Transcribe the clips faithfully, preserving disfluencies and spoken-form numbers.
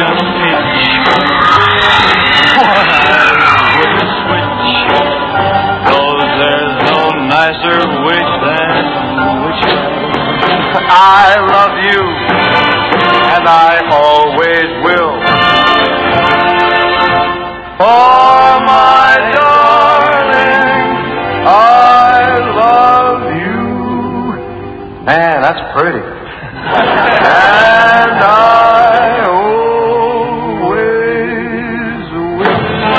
a pinch. Why, I wouldn't switch. Cause there's no nicer wish than wishing I love you, and I always will. Oh, my darling, I love you. Man, that's pretty. And I always will.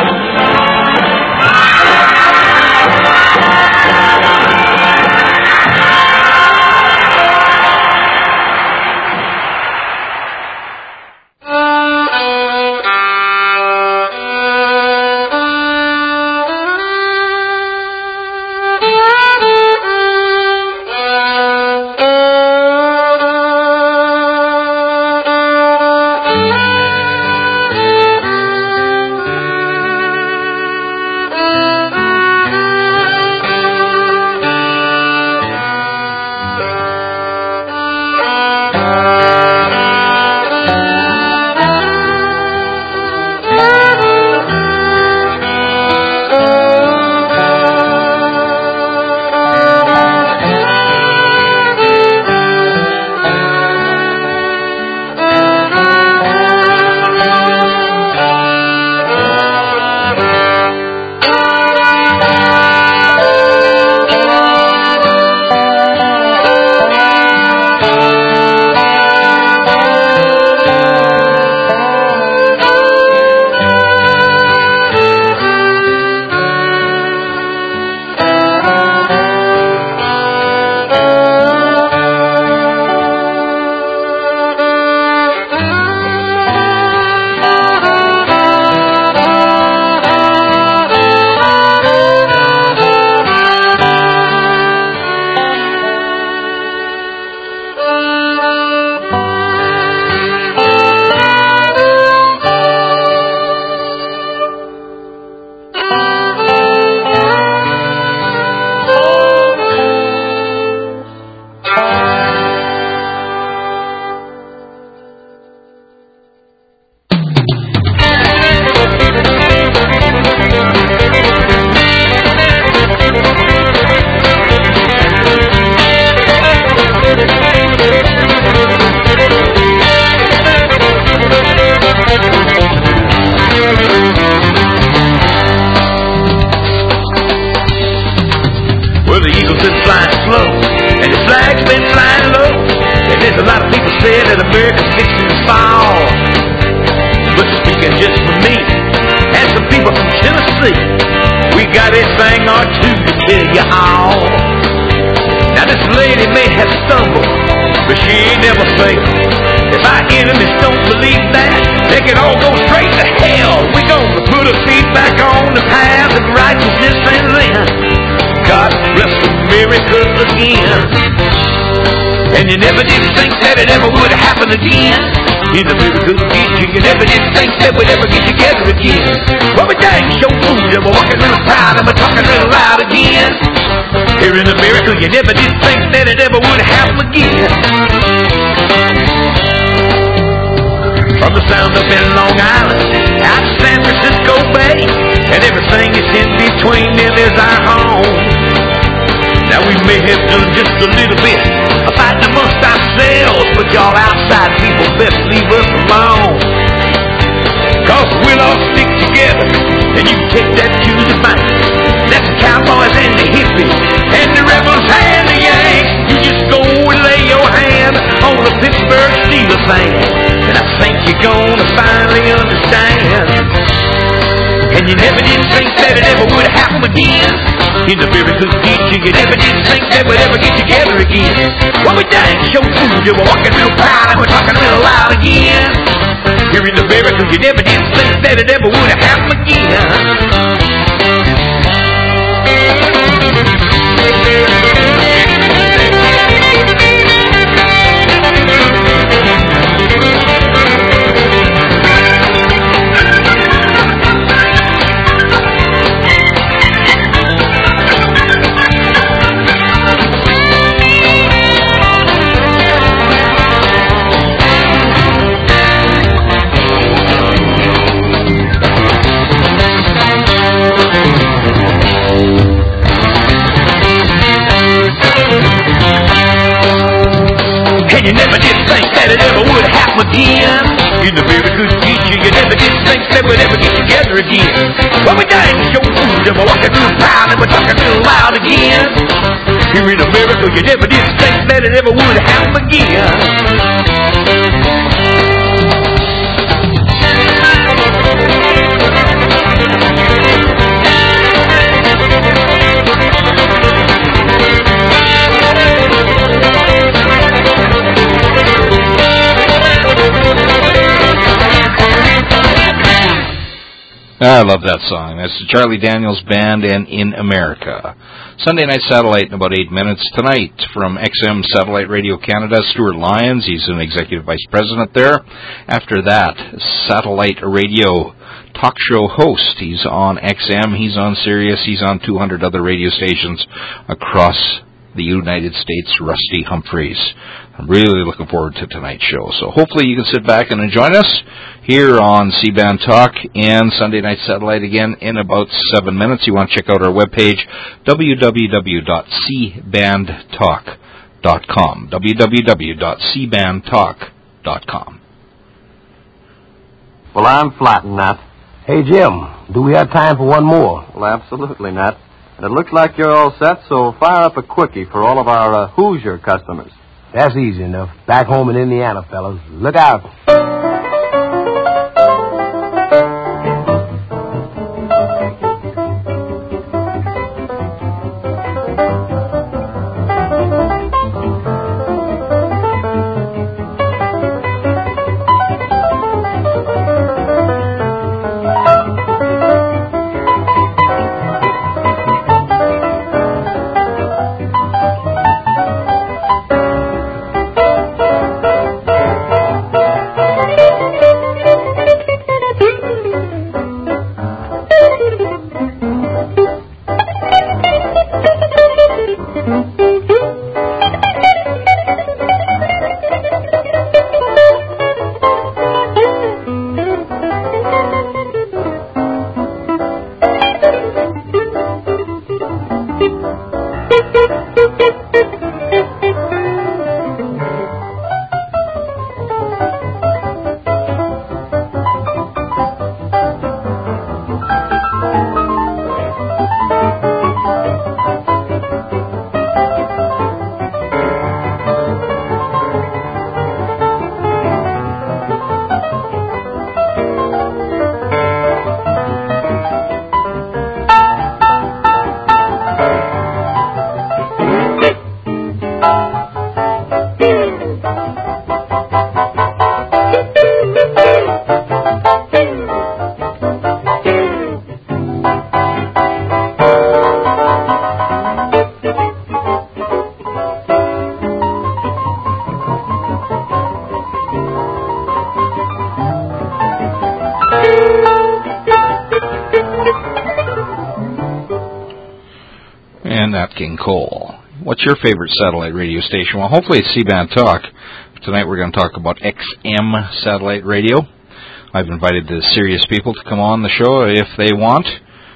And you never did think that it ever would happen again. In the middle of the kitchen, you never did think that we'd ever get together again. Well, we dang show food, and we're walking real proud, and we're talking real loud again. Here in America, you never did think that it ever would happen again. From the sound up in Long Island, out to San Francisco Bay, and everything is in between them is our home. Now we may have done just a little bit of fighting amongst ourselves, but y'all outside people best leave us alone. Cause we'll all stick together, and you can take that to the bank. That's the cowboys and the hippies, and the rebels and the yanks. You just go and lay your hand on the Pittsburgh Steelers fan, and I think you're gonna finally understand. And you never did think that it ever would happen again. In the very good teacher, you never did think that we'd ever get together again. Well, we dang show food, and we're walking real proud, and we're talking real loud again. Here in America, you never did think that it ever would happen again. home again. In the very good future, you never did think they would ever get together again. But we died to show food, and we're walking through town, and we're talking real loud again. Here in America, you never did think that it ever would happen again. I love that song. That's the Charlie Daniels Band and In America. Sunday Night Satellite in about eight minutes. Tonight from X M Satellite Radio Canada, Stuart Lyons. He's an executive vice president there. After that, Satellite Radio talk show host. He's on X M, he's on Sirius, he's on two hundred other radio stations across the United States, Rusty Humphreys. I'm really looking forward to tonight's show. So hopefully you can sit back and join us here on C-Band Talk and Sunday Night Satellite again in about seven minutes. You want to check out our webpage, w w w dot c band talk dot com. w w w dot c band talk dot com. Well, I'm flattened, Nat. Hey, Jim, do we have time for one more? Well, absolutely, Nat. And it looks like you're all set, so fire up a quickie for all of our uh, Hoosier customers. That's easy enough. Back home in Indiana, fellas. Look out. King Cole. What's your favorite satellite radio station? Well, hopefully it's C-Band Talk. Tonight we're going to talk about X M satellite radio. I've invited the Sirius people to come on the show if they want.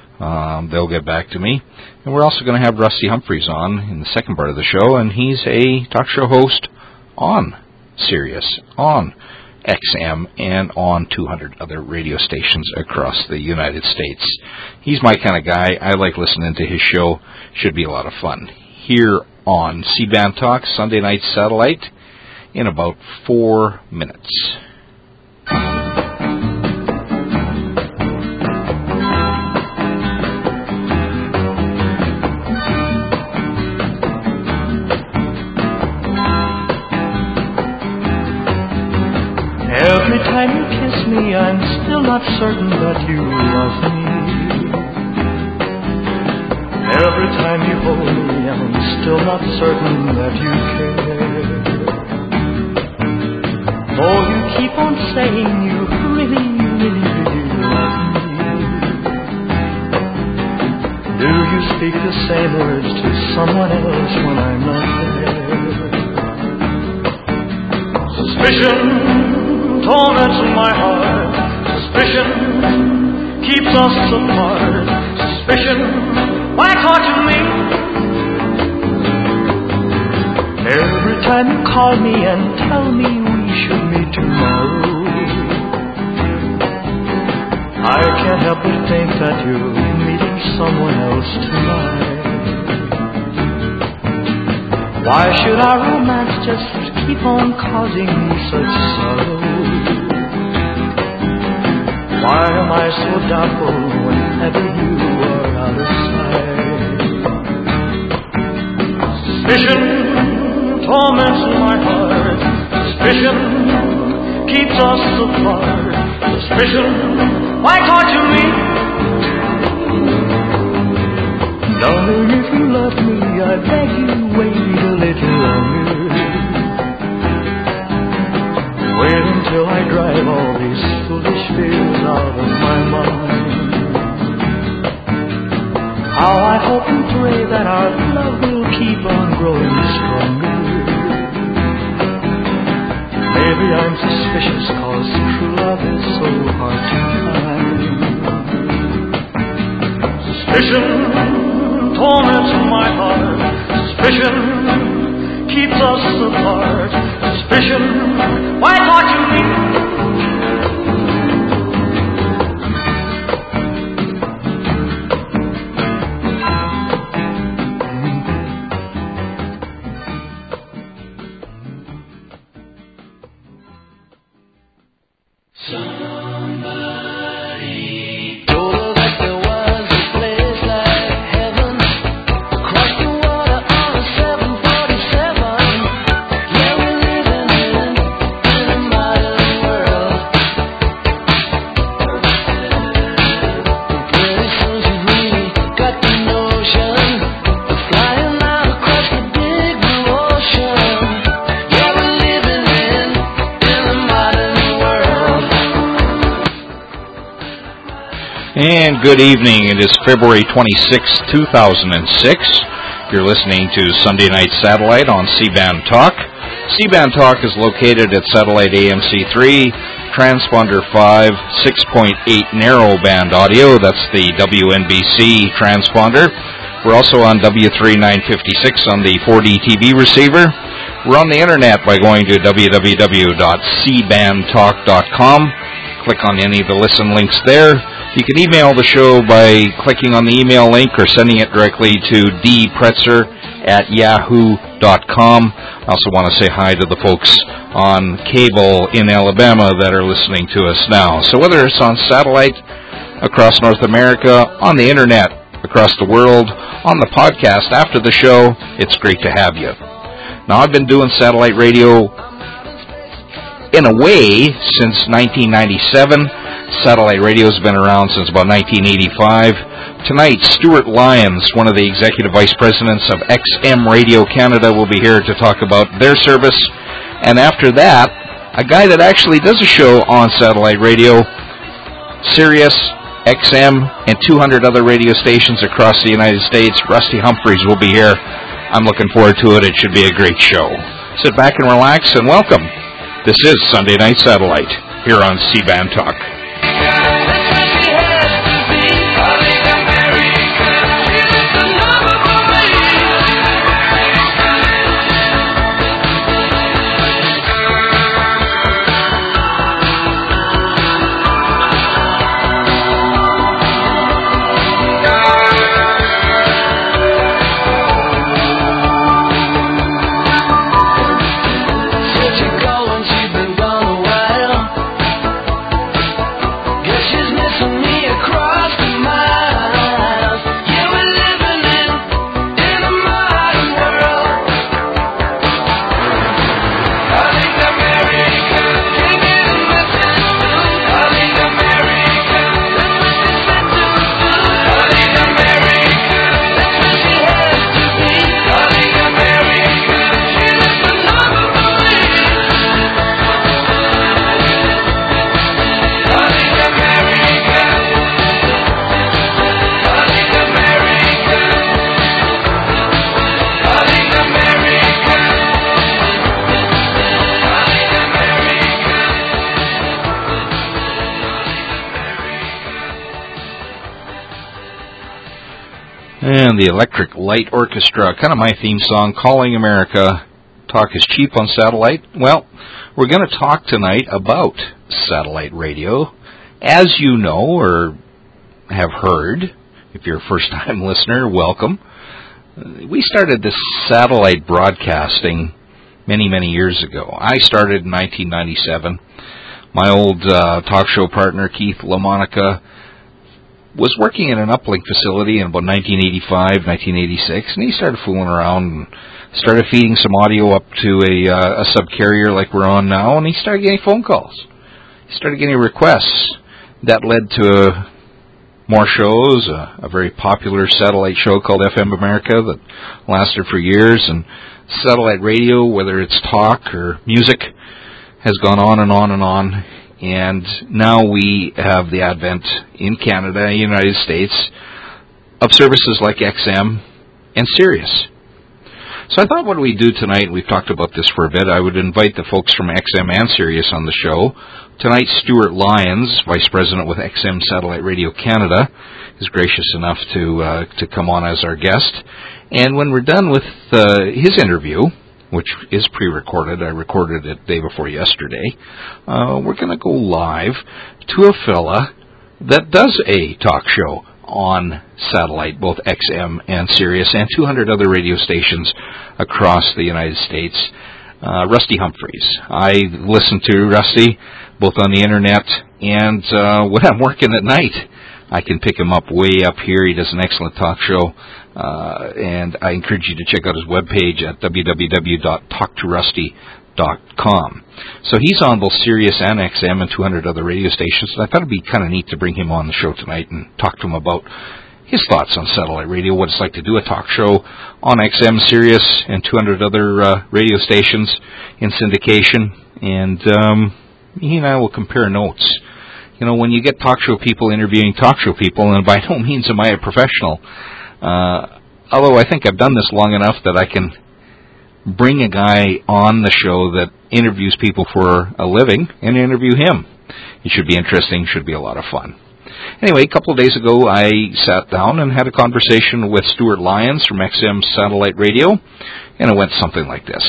Um, they'll get back to me. And we're also going to have Rusty Humphreys on in the second part of the show, and he's a talk show host on Sirius, on X M, and on two hundred other radio stations across the United States. He's my kind of guy. I like listening to his show. Should be a lot of fun. Here on C-Band Talk, Sunday Night Satellite, in about four minutes. Every time you kiss me, I'm still not certain that you love me. Every time you hold me, I'm still not certain that you care. Though you keep on saying you really, really, really love me. Do you speak the same words to someone else when I'm not there? Suspicion torments my heart. Suspicion keeps us apart. Suspicion, why torture me? Every time you call me and tell me we should meet tomorrow, could think that you're meeting someone else tonight. Why should our romance just keep on causing me such sorrow? Why am I so doubtful whenever you are out of sight? Suspicion torments my heart. Suspicion keeps us apart. Suspicion, why torture me? Darling, if you love me, I beg you wait a little longer. Wait until I drive all these foolish fears out of my mind. How I hope and pray that our love will keep on growing stronger. Maybe I'm suspicious cause true love is so hard to find. Suspicion torments my heart. Suspicion keeps us apart. Suspicion, why torture me? And good evening. It is February twenty-sixth, two thousand six. You're listening to Sunday Night Satellite on C-Band Talk. C-Band Talk is located at Satellite A M C three, Transponder five, six point eight narrowband audio. That's the W N B C transponder. We're also on W three nine fifty-six on the four D T V receiver. We're on the internet by going to w w w dot c band talk dot com. Click on any of the listen links there. You can email the show by clicking on the email link or sending it directly to d pretzer at yahoo dot com. I also want to say hi to the folks on cable in Alabama that are listening to us now. So whether it's on satellite across North America, on the internet across the world, on the podcast after the show, it's great to have you. Now, I've been doing satellite radio in a way since nineteen ninety-seven. Satellite radio has been around since about nineteen eighty-five. Tonight, Stuart Lyons, one of the executive vice presidents of X M Radio Canada, will be here to talk about their service. And after that, a guy that actually does a show on satellite radio, Sirius, X M, and two hundred other radio stations across the United States. Rusty Humphreys will be here. I'm looking forward to it. It should be a great show. Sit back and relax and welcome. This is Sunday Night Satellite here on C-Band Talk. And the Electric Light Orchestra, kind of my theme song, Calling America. Talk is cheap on satellite. Well, we're going to talk tonight about satellite radio. As you know, or have heard, if you're a first-time listener, welcome. We started this satellite broadcasting many, many years ago. I started in nineteen ninety-seven. My old uh, talk show partner, Keith LaMonica, was working in an uplink facility in about nineteen eighty-five, nineteen eighty-six, and he started fooling around and started feeding some audio up to a, uh, a subcarrier like we're on now, and he started getting phone calls. He started getting requests. That led to more shows, a, a very popular satellite show called F M America that lasted for years, and satellite radio, whether it's talk or music, has gone on and on and on, and now we have the advent in Canada, United States, of services like X M and Sirius. So I thought what we do tonight, we've talked about this for a bit, I would invite the folks from X M and Sirius on the show. Tonight, Stuart Lyons, Vice President with X M Satellite Radio Canada, is gracious enough to uh, to come on as our guest. And when we're done with uh, his interview, which is pre-recorded, I recorded it the day before yesterday, uh, we're going to go live to a fella that does a talk show on satellite, both X M and Sirius, and two hundred other radio stations across the United States. Uh, Rusty Humphreys. I listen to Rusty both on the internet and uh, when I'm working at night. I can pick him up way up here. He does an excellent talk show, uh, and I encourage you to check out his webpage at w w w dot talk to rusty dot com. So he's on both Sirius and X M and two hundred other radio stations, and I thought it'd be kind of neat to bring him on the show tonight and talk to him about his thoughts on satellite radio, what it's like to do a talk show on X M, Sirius, and two hundred other uh, radio stations in syndication, and um, he and I will compare notes. You know, when you get talk show people interviewing talk show people, and by no means am I a professional, uh, although I think I've done this long enough that I can bring a guy on the show that interviews people for a living and interview him. It should be interesting, should be a lot of fun. Anyway, a couple of days ago, I sat down and had a conversation with Stuart Lyons from X M Satellite Radio, and it went something like this.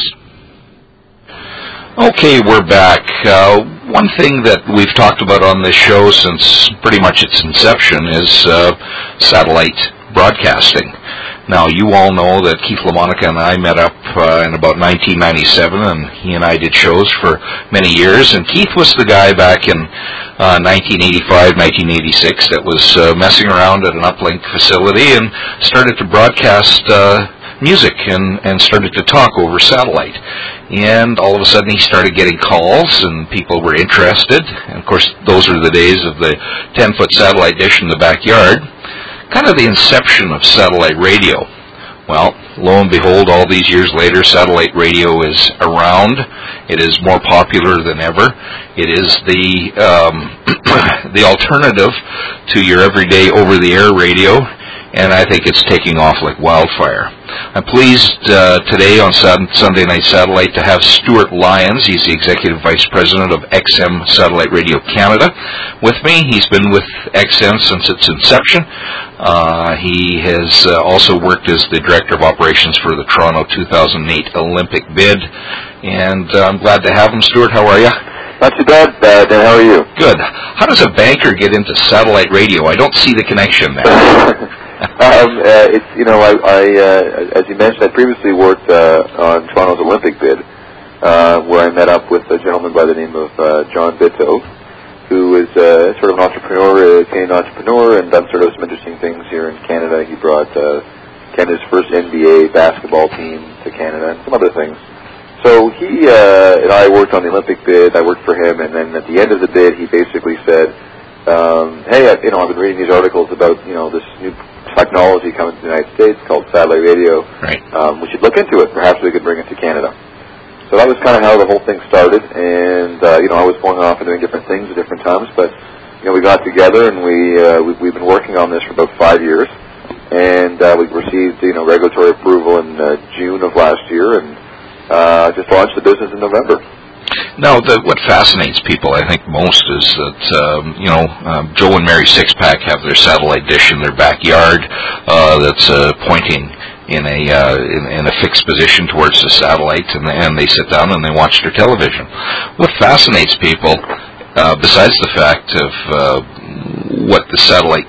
Okay, we're back. Uh, one thing that we've talked about on this show since pretty much its inception is uh, satellite broadcasting. Now, you all know that Keith LaMonica and I met up uh, in about nineteen ninety-seven, and he and I did shows for many years. And Keith was the guy back in uh, nineteen eighty-five, nineteen eighty-six that was uh, messing around at an uplink facility and started to broadcast uh, music and, and started to talk over satellite. And all of a sudden he started getting calls, and people were interested. And, of course, those were the days of the ten-foot satellite dish in the backyard. Kind of the inception of satellite radio. Well, lo and behold, all these years later, satellite radio is around. It is more popular than ever. It is the um, the alternative to your everyday over-the-air radio, and I think it's taking off like wildfire. I'm pleased uh, today on Sunday Night Satellite to have Stuart Lyons. He's the Executive Vice President of X M Satellite Radio Canada with me. He's been with X M since its inception. Uh, he has uh, also worked as the Director of Operations for the Toronto two thousand eight Olympic bid. And uh, I'm glad to have him. Stuart, how are you? Not too bad, uh, Dan. How are you? Good. How does a banker get into satellite radio? I don't see the connection there. um, uh, it's you know I, I uh, as you mentioned, I previously worked uh, on Toronto's Olympic bid, uh, where I met up with a gentleman by the name of uh, John Bitto, who is uh, sort of an entrepreneur, a Canadian entrepreneur, and done sort of some interesting things here in Canada. He brought uh, Canada's first N B A basketball team to Canada and some other things. So he uh, and I worked on the Olympic bid. I worked for him, and then at the end of the bid, he basically said, um, "Hey, I, you know, I've been reading these articles about you know this new technology coming to the United States called satellite radio. Right. Um, we should look into it. Perhaps we could bring it to Canada." So that was kind of how the whole thing started, and uh, you know, I was going off and doing different things at different times, but you know, we got together and we, uh, we we've been working on this for about five years, and uh, we received you know regulatory approval in uh, June of last year, and uh, just launched the business in November. Now, the, what fascinates people, I think, most is that, um, you know, um, Joe and Mary Sixpack have their satellite dish in their backyard uh, that's uh, pointing in a uh, in, in a fixed position towards the satellite, and, and they sit down and they watch their television. What fascinates people, uh, besides the fact of uh, what the satellite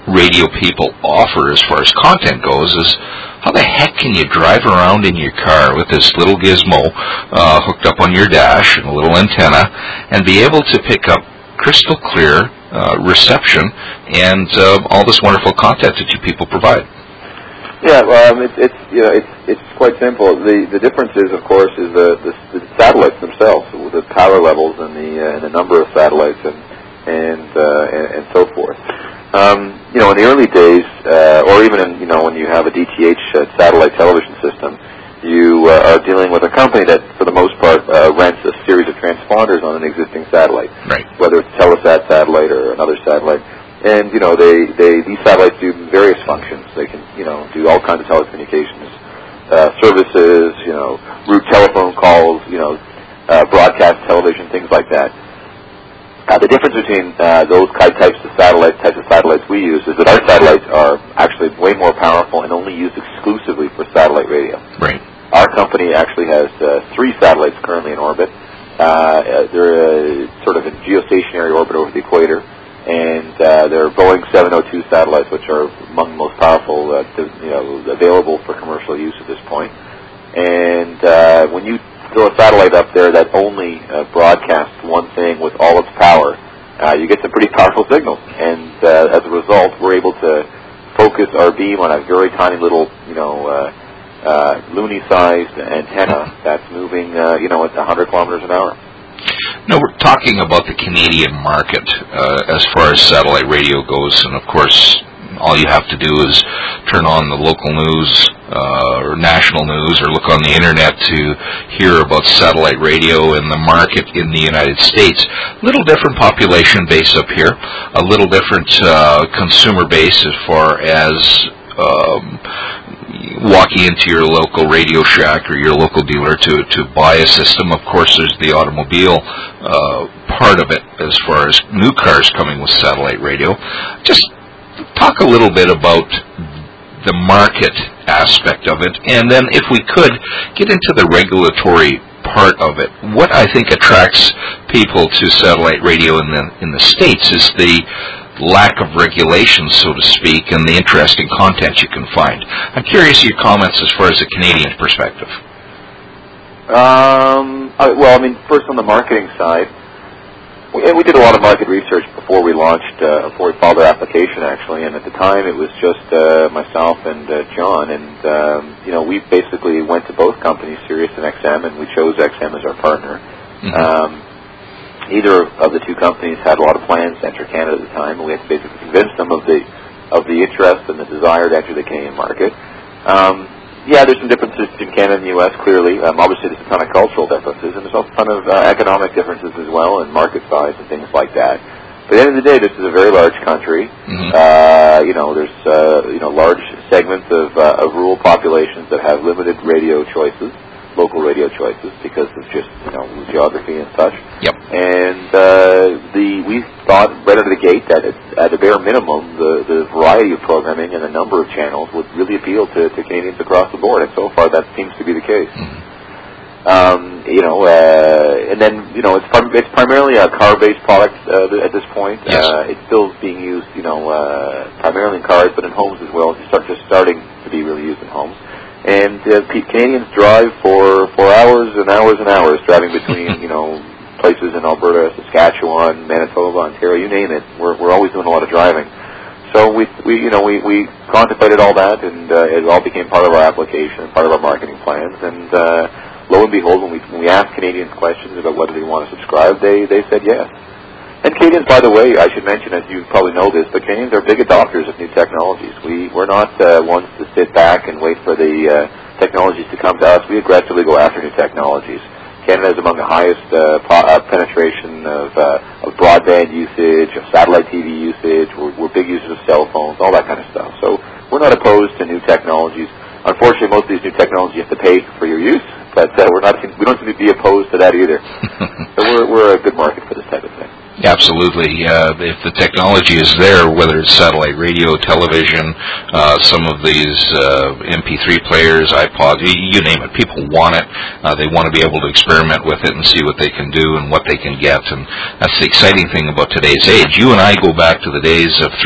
radio people offer as far as content goes is, how the heck can you drive around in your car with this little gizmo uh, hooked up on your dash and a little antenna and be able to pick up crystal clear uh, reception and uh, all this wonderful content that you people provide? Yeah, well, um, it's it's you know it's it's quite simple. The the difference is, of course, is the the, the satellites themselves, with the power levels and the uh, and the number of satellites and and uh, and, and so forth. Um, you know, in the early days, uh, or even in, you know when you have a D T H uh, satellite television system, you uh, are dealing with a company that, for the most part, uh, rents a series of transponders on an existing satellite, right? Whether it's Telesat satellite or another satellite. And, you know, they, they, these satellites do various functions. They can, you know, do all kinds of telecommunications uh, services, you know, route telephone calls, you know, uh, broadcast television, things like that. Uh, the difference between uh, those types of satellites, types of satellites we use is that our satellites are actually way more powerful and only used exclusively for satellite radio. Right. Our company actually has uh, three satellites currently in orbit. Uh, they're uh, sort of in geostationary orbit over the equator. And uh, they're Boeing seven oh two satellites, which are among the most powerful, uh, to, you know, available for commercial use at this point. And uh, when you throw a satellite up there that only uh, broadcasts one thing with all its power, uh, you get some pretty powerful signals. And uh, as a result, we're able to focus our beam on a very tiny little, you know, uh, uh, loony-sized antenna that's moving, uh, you know, at one hundred kilometers an hour. No, we're talking about the Canadian market uh, as far as satellite radio goes, and of course, all you have to do is turn on the local news uh, or national news or look on the internet to hear about satellite radio and the market in the United States. A little different population base up here, a little different uh, consumer base as far as um, walking into your local Radio Shack or your local dealer to, to buy a system. Of course, there's the automobile uh, part of it as far as new cars coming with satellite radio. Just talk a little bit about the market aspect of it, and then if we could, get into the regulatory part of it. What I think attracts people to satellite radio in the, in the States is the lack of regulation, so to speak, and the interesting content you can find. I'm curious your comments as far as a Canadian perspective. Um, well, I mean, first on the marketing side, we, we did a lot of market research before we launched, uh, before we filed our application, actually, and at the time it was just uh, myself and uh, John, and, um, you know, we basically went to both companies, Sirius and X M, and we chose X M as our partner. Mm-hmm. Um, Neither of the two companies had a lot of plans to enter Canada at the time, and we had to basically convince them of the of the interest and the desire to enter the Canadian market. Um, yeah, there's some differences between Canada and the U S, clearly. Um, obviously, there's a ton of cultural differences, and there's also a ton of uh, economic differences as well, and market size and things like that. But at the end of the day, this is a very large country. Mm-hmm. Uh, you know, there's uh, you know large segments of, uh, of rural populations that have limited radio choices. Local radio choices because of just, you know, geography and such. Yep. And uh, the we thought right out of the gate that it, at a bare minimum, the, the variety of programming and the number of channels would really appeal to, to Canadians across the board, and so far that seems to be the case. Mm-hmm. Um, you know, uh, and then, you know, it's, prim- it's primarily a car-based product uh, at this point. Yes. Uh, it's still being used, you know, uh, primarily in cars, but in homes as well. It's start, just starting to be really used in homes. And uh, Canadians drive for, for hours and hours and hours, driving between, you know, places in Alberta, Saskatchewan, Manitoba, Ontario, you name it. We're we're always doing a lot of driving. So we we you know we, we contemplated all that, and uh, it all became part of our application, part of our marketing plans. And uh, lo and behold, when we when we asked Canadians questions about whether they want to subscribe, they they said yes. And Canadians, by the way, I should mention, as you probably know this, but Canadians are big adopters of new technologies. We, we're not uh, ones to sit back and wait for the uh, technologies to come to us. We aggressively go after new technologies. Canada is among the highest uh, po- uh, penetration of, uh, of broadband usage, of satellite T V usage. We're, we're big users of cell phones, all that kind of stuff. So we're not opposed to new technologies. Unfortunately, most of these new technologies you have to pay for your use, but uh, we're not. We don't seem to be opposed to that either. So we're, we're a good market for this type of thing. Absolutely. Uh, if the technology is there, whether it's satellite radio, television, uh, some of these uh, M P three players, iPods, you, you name it, people want it. Uh, they want to be able to experiment with it and see what they can do and what they can get. And that's the exciting thing about today's age. You and I go back to the days of three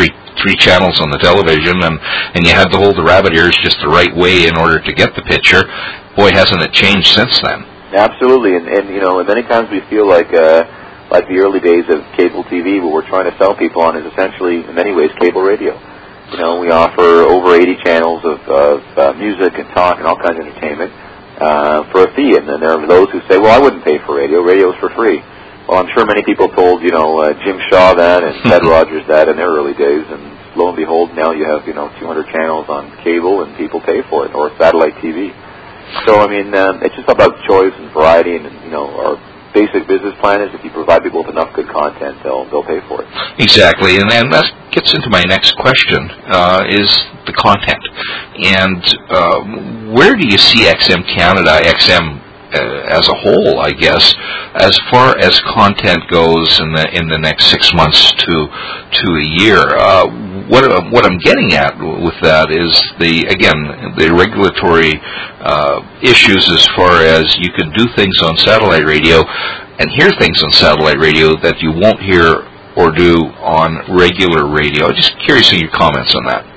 three channels on the television, and, and you had to hold the rabbit ears just the right way in order to get the picture. Boy, hasn't it changed since then. Absolutely, and, and you know, and many times we feel like uh, like the early days of cable T V, what we're trying to sell people on is essentially, in many ways, cable radio. You know, we offer over eighty channels of, of uh, music and talk and all kinds of entertainment uh, for a fee, and then there are those who say, well, I wouldn't pay for radio. Radio's for free. Well, I'm sure many people told, you know, uh, Jim Shaw that and Ted Rogers that in their early days, and lo and behold, now you have, you know, two hundred channels on cable, and people pay for it, or satellite T V. So, I mean, um, it's just about choice and variety, and, you know, our basic business plan is if you provide people with enough good content, they'll they'll pay for it. Exactly, and then that gets into my next question, uh, is the content. And uh, where do you see X M Canada, X M uh, as a whole, I guess, as far as content goes in the in the next six months to to a year? Uh, what what I'm getting at with that is the again the regulatory uh, issues as far as you can do things on satellite radio and hear things on satellite radio that you won't hear or do on regular radio. Just curious of your comments on that.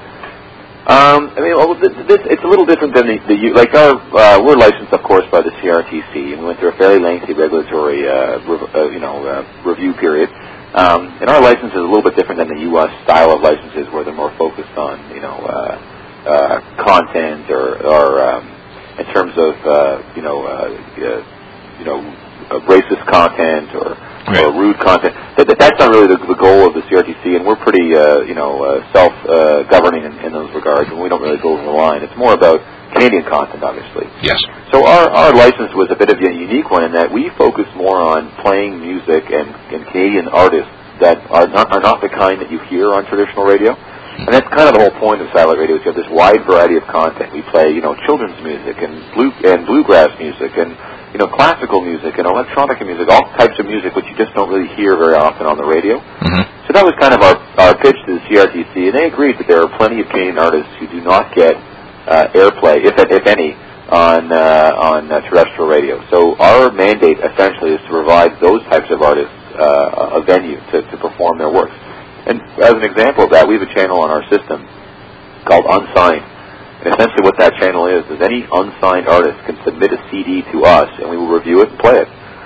Um, I mean, well, this, this, it's a little different than the, the like our uh, we're licensed, of course, by the C R T C, and we went through a fairly lengthy regulatory, uh, rev, uh, you know, uh, review period. Um, and our license is a little bit different than the U S style of licenses, where they're more focused on, you know, uh, uh, content or, or um, in terms of, uh, you know, uh, uh, you know, uh, racist content or. Right. Or rude content. That, that, that's not really the, the goal of the C R T C, and we're pretty, uh, you know, uh, self-governing uh, in, in those regards, and we don't really go over the line. It's more about Canadian content, obviously. Yes. So our, our license was a bit of a unique one in that we focus more on playing music and, and Canadian artists that are not, are not the kind that you hear on traditional radio. And that's kind of the whole point of satellite radio, is you have this wide variety of content. We play, you know, children's music and blue and bluegrass music and, you know, classical music and electronic music, all types of music which you just don't really hear very often on the radio. Mm-hmm. So that was kind of our, our pitch to the C R T C, and they agreed that there are plenty of Canadian artists who do not get uh, airplay, if if any, on uh, on uh, terrestrial radio. So our mandate essentially is to provide those types of artists uh, a venue to, to perform their works. And as an example of that, we have a channel on our system called Unsigned. And essentially what that channel is, is any unsigned artist can submit a C D to us, and we will review it and play it.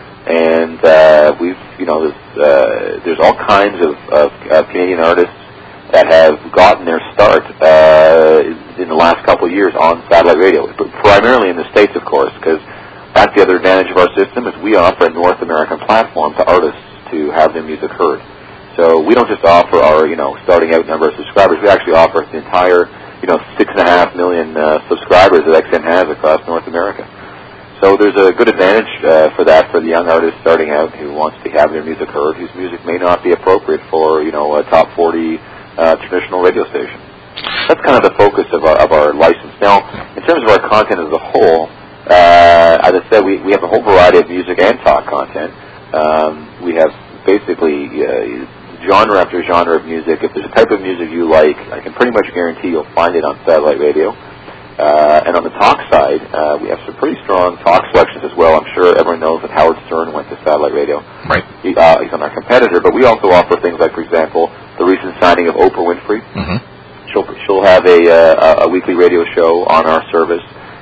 And uh, we've, you know, there's, uh, there's all kinds of, of, of Canadian artists that have gotten their start uh, in the last couple of years on satellite radio, but primarily in the States, of course, because that's the other advantage of our system, is we offer a North American platform to artists to have their music heard. So we don't just offer our, you know, starting out number of subscribers. We actually offer the entire, you know, six and a half million uh, subscribers that X M has across North America. So there's a good advantage uh, for that for the young artist starting out who wants to have their music heard, whose music may not be appropriate for, you know, a top forty uh, traditional radio station. That's kind of the focus of our of our license. Now, in terms of our content as a whole, uh, as I said, we we have a whole variety of music and talk content. Um, we have basically uh, genre after genre of music. If there's a type of music you like, I can pretty much guarantee you'll find it on satellite radio. Uh, and on the talk side, uh, we have some pretty strong talk selections as well. I'm sure everyone knows that Howard Stern went to satellite radio. Right. He, uh, he's on our competitor, but we also offer things like, for example, the recent signing of Oprah Winfrey. Mm-hmm. She'll, she'll have a, uh, a weekly radio show on our service.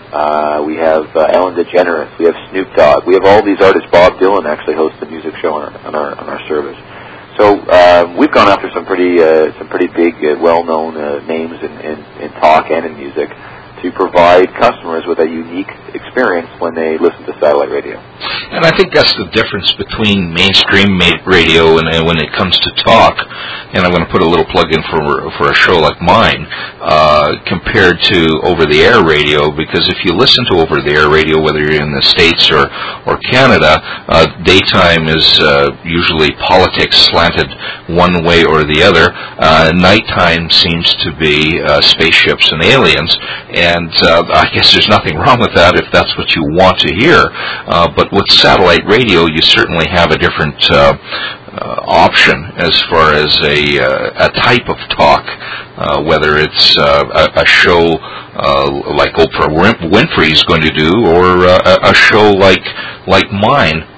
Uh, we have uh, Ellen DeGeneres. We have Snoop Dogg. We have all these artists. Bob Dylan actually hosts a music show on our on our, on our service. So uh, we've gone after some pretty uh, some pretty big, uh, well-known uh, names in, in, in talk and in music to provide customers with a unique experience when they listen to satellite radio. And I think that's the difference between mainstream radio and, and when it comes to talk, and I'm going to put a little plug in for for a show like mine, uh, compared to over-the-air radio, because if you listen to over-the-air radio, whether you're in the States or, or Canada, uh, daytime is uh, usually politics slanted one way or the other. Uh, nighttime seems to be uh, spaceships and aliens, and And uh, I guess there's nothing wrong with that if that's what you want to hear. Uh, but with satellite radio, you certainly have a different uh, uh, option as far as a, uh, a type of talk, uh, whether it's uh, a, a show uh, like Oprah Winfrey is going to do, or uh, a show like like mine,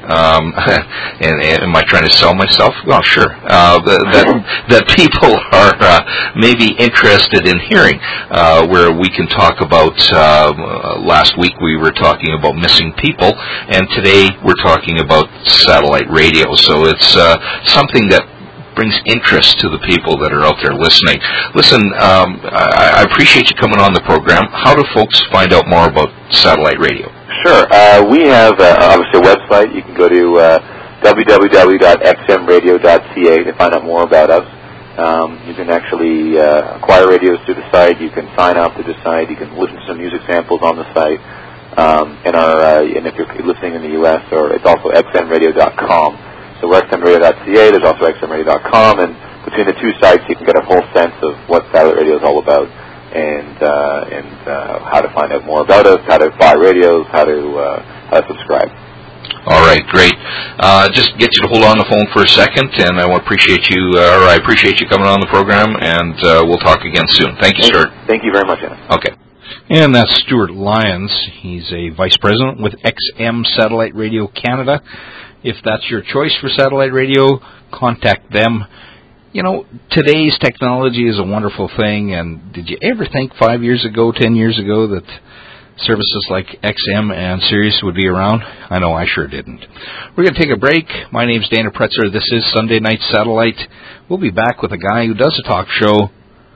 Um, and, and am I trying to sell myself? Well, sure. Uh, that that people are uh, maybe interested in hearing, uh, where we can talk about. Uh, last week we were talking about missing people, and today we're talking about satellite radio. So it's uh, something that brings interest to the people that are out there listening. Listen, um, I, I appreciate you coming on the program. How do folks find out more about satellite radio? Sure. Uh, we have uh, obviously a website. You can go to uh, w w w dot x m radio dot c a to find out more about us. Um, you can actually uh, acquire radios through the site. You can sign up through the site. You can listen to some music samples on the site. Um, and our uh, and if you're listening in the U S, or it's also x m radio dot com. So we're x m radio dot c a. There's also x m radio dot com, and between the two sites, you can get a whole sense of what satellite radio is all about, and uh, and uh, how to find out more about us, how to buy radios, how to uh, how to subscribe. All right, great. Uh, just get you to hold on the phone for a second, and I appreciate you, uh, or I appreciate you coming on the program, and uh, we'll talk again soon. Thank you, Thank, Stuart. Thank you very much, Anna. Okay. And that's Stuart Lyons. He's a vice president with X M Satellite Radio Canada. If that's your choice for satellite radio, contact them. You know, today's technology is a wonderful thing, and did you ever think five years ago, ten years ago, that services like X M and Sirius would be around? I know I sure didn't. We're going to take a break. My name's Dana Pretzer. This is Sunday Night Satellite. We'll be back with a guy who does a talk show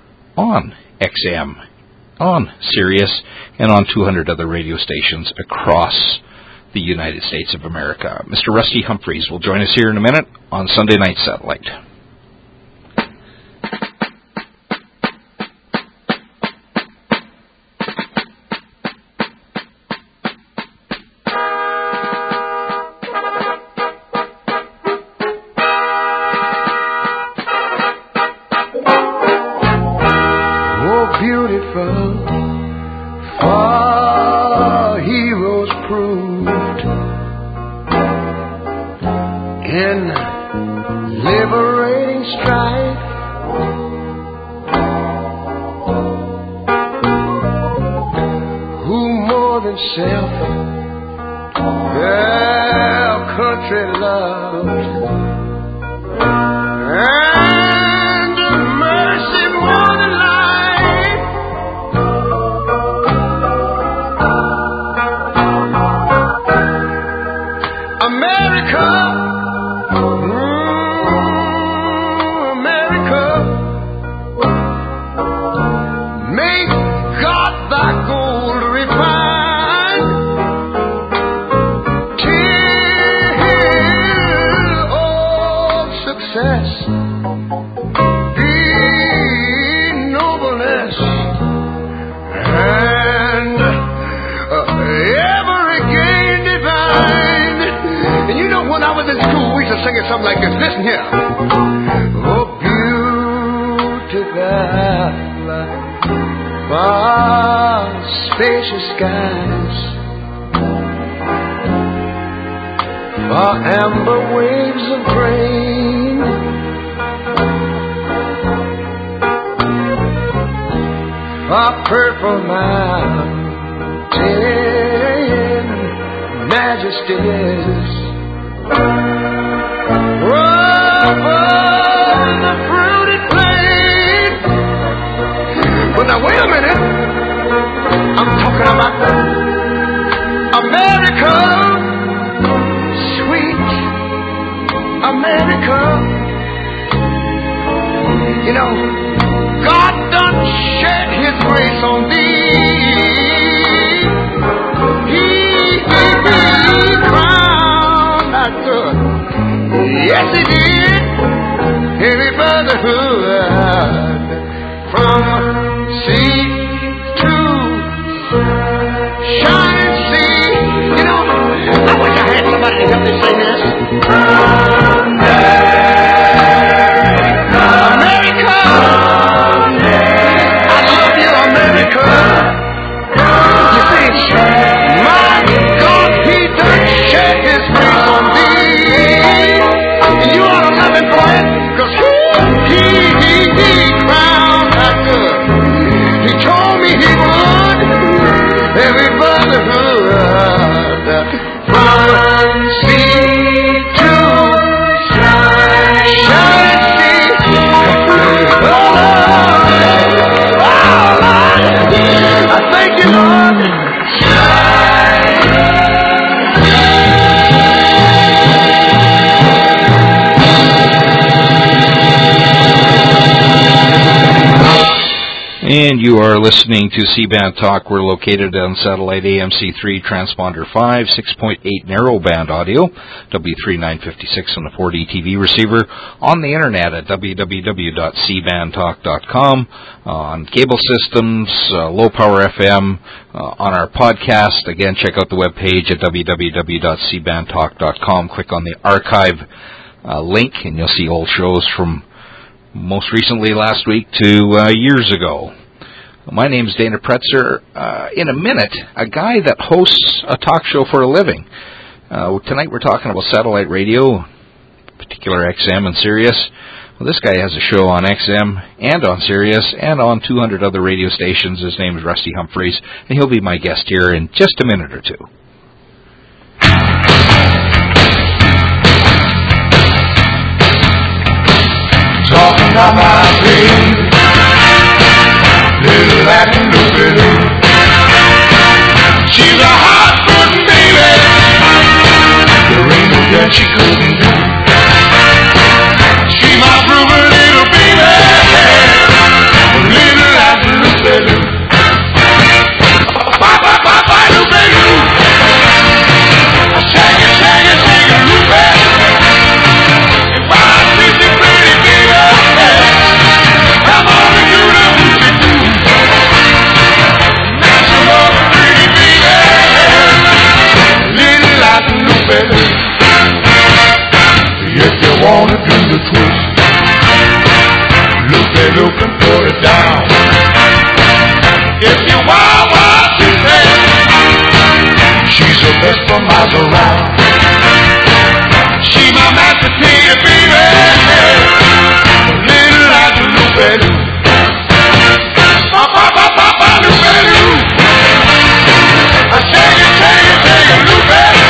on X M, on Sirius, and on two hundred other radio stations across the United States of America. Mister Rusty Humphreys will join us here in a minute on Sunday Night Satellite. Every brotherhood from sea And you are listening to C-Band Talk. We're located on satellite A M C three transponder five, six point eight narrowband audio, W three nine fifty-six on the four D T V receiver, on the internet at w w w dot c band talk dot com, uh, on cable systems, uh, low power F M, uh, on our podcast. Again, check out the webpage at w w w dot c band talk dot com. Click on the archive uh, link, and you'll see old shows from most recently last week to uh, years ago. My name is Dana Pretzer. Uh, in a minute, a guy that hosts a talk show for a living. Uh, tonight we're talking about satellite radio, particular X M and Sirius. Well, this guy has a show on X M and on Sirius and on two hundred other radio stations. His name is Rusty Humphreys, and he'll be my guest here in just a minute or two. Talking about my baby, little Latin Lulu. She's a hot-foot baby, there ain't no that she couldn't do. She's my groovy little baby, little Latin Lulu. Bye, bye, bye, bye, Lulu. Shake it, shake it, shake it, Lulu. If you wanna do the twist, look at look and put it down. If you wild, wild, she's there. She's the best for miles around. She's my master king, baby. Little like a Lupe-Lou. Papa, papa, papa, Lupe-Lou. I shake it, shake it, shake it, Lupe-Lou.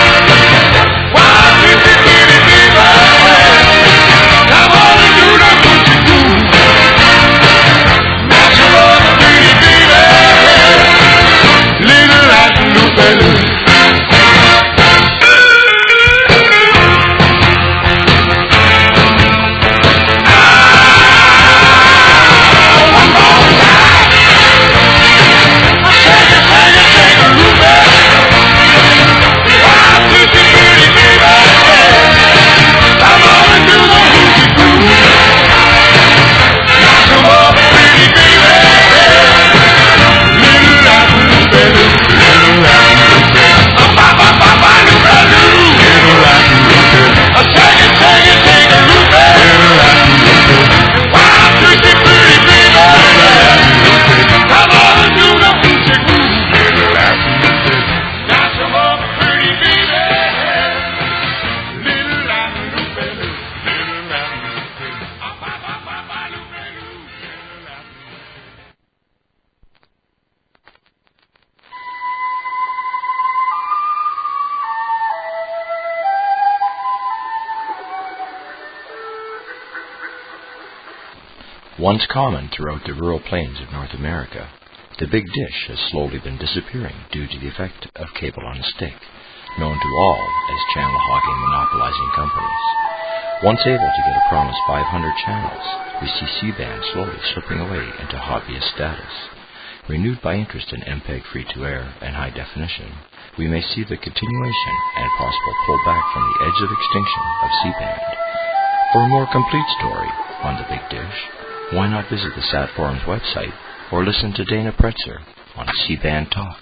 Once common throughout the rural plains of North America, the big dish has slowly been disappearing due to the effect of cable on a stick, known to all as channel hogging monopolizing companies. Once able to get a promised five hundred channels, we see C-band slowly slipping away into hobbyist status. Renewed by interest in M P E G free-to-air and high definition, we may see the continuation and possible pullback from the edge of extinction of C-band. For a more complete story on the big dish, why not visit the SatForum's website or listen to Dana Pretzer on C-Band Talk.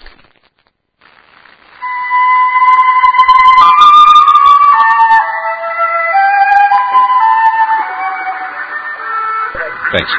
Thanks.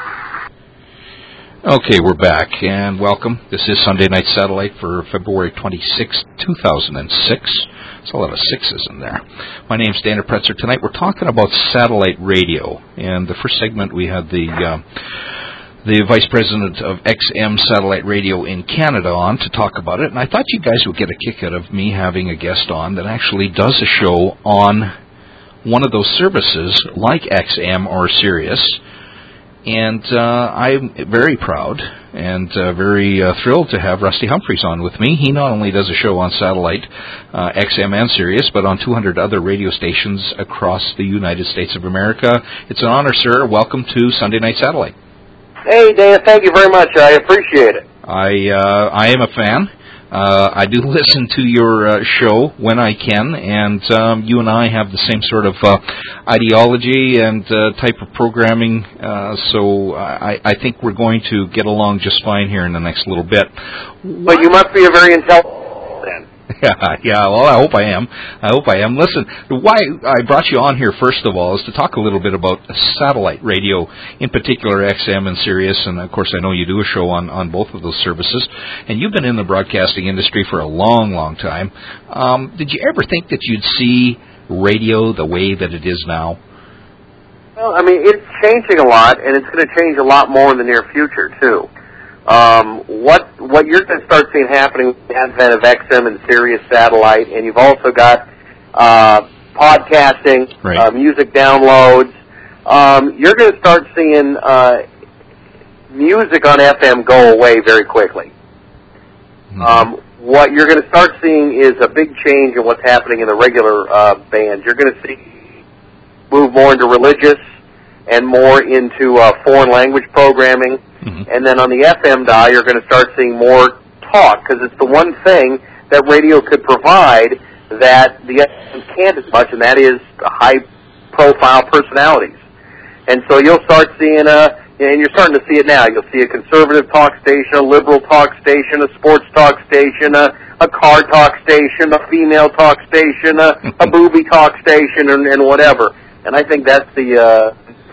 Okay, we're back, and welcome. This is Sunday Night Satellite for February twenty-sixth, two thousand six. There's a lot of sixes in there. My name's Dana Pretzer. Tonight we're talking about satellite radio, and the first segment we had the uh, the Vice President of X M Satellite Radio in Canada on to talk about it, and I thought you guys would get a kick out of me having a guest on that actually does a show on one of those services like X M or Sirius. And uh, I'm very proud and uh, very uh, thrilled to have Rusty Humphreys on with me. He not only does a show on satellite, uh, X M and Sirius, but on two hundred other radio stations across the United States of America. It's an honor, sir. Welcome to Sunday Night Satellite. Hey, Dan, thank you very much. I appreciate it. I uh, I am a fan. Uh, I do listen to your uh, show when I can, and um, you and I have the same sort of uh, ideology and uh, type of programming, uh, so I, I think we're going to get along just fine here in the next little bit. But you must be a very intelligent man. Yeah, yeah. Well, I hope I am. I hope I am. Listen, why I brought you on here first of all is to talk a little bit about satellite radio, in particular X M and Sirius, and of course I know you do a show on, on both of those services. And you've been in the broadcasting industry for a long, long time. Um, did you ever think that you'd see radio the way that it is now? Well, I mean, it's changing a lot, and it's going to change a lot more in the near future too. Um, what what you're going to start seeing happening with the advent of X M and Sirius satellite, and you've also got uh, podcasting, right. uh, music downloads. Um, you're going to start seeing uh, music on F M go away very quickly. Mm-hmm. Um, what you're going to start seeing is a big change in what's happening in the regular uh, bands. You're going to see move more into religious and more into uh, foreign language programming. Mm-hmm. And then on the F M dial, you're going to start seeing more talk, because it's the one thing that radio could provide that the F M can't as much, and that is high-profile personalities. And so you'll start seeing a, and you're starting to see it now, you'll see a conservative talk station, a liberal talk station, a sports talk station, a, a car talk station, a female talk station, a, a booby talk station, and, and whatever. And I think that's the... Uh,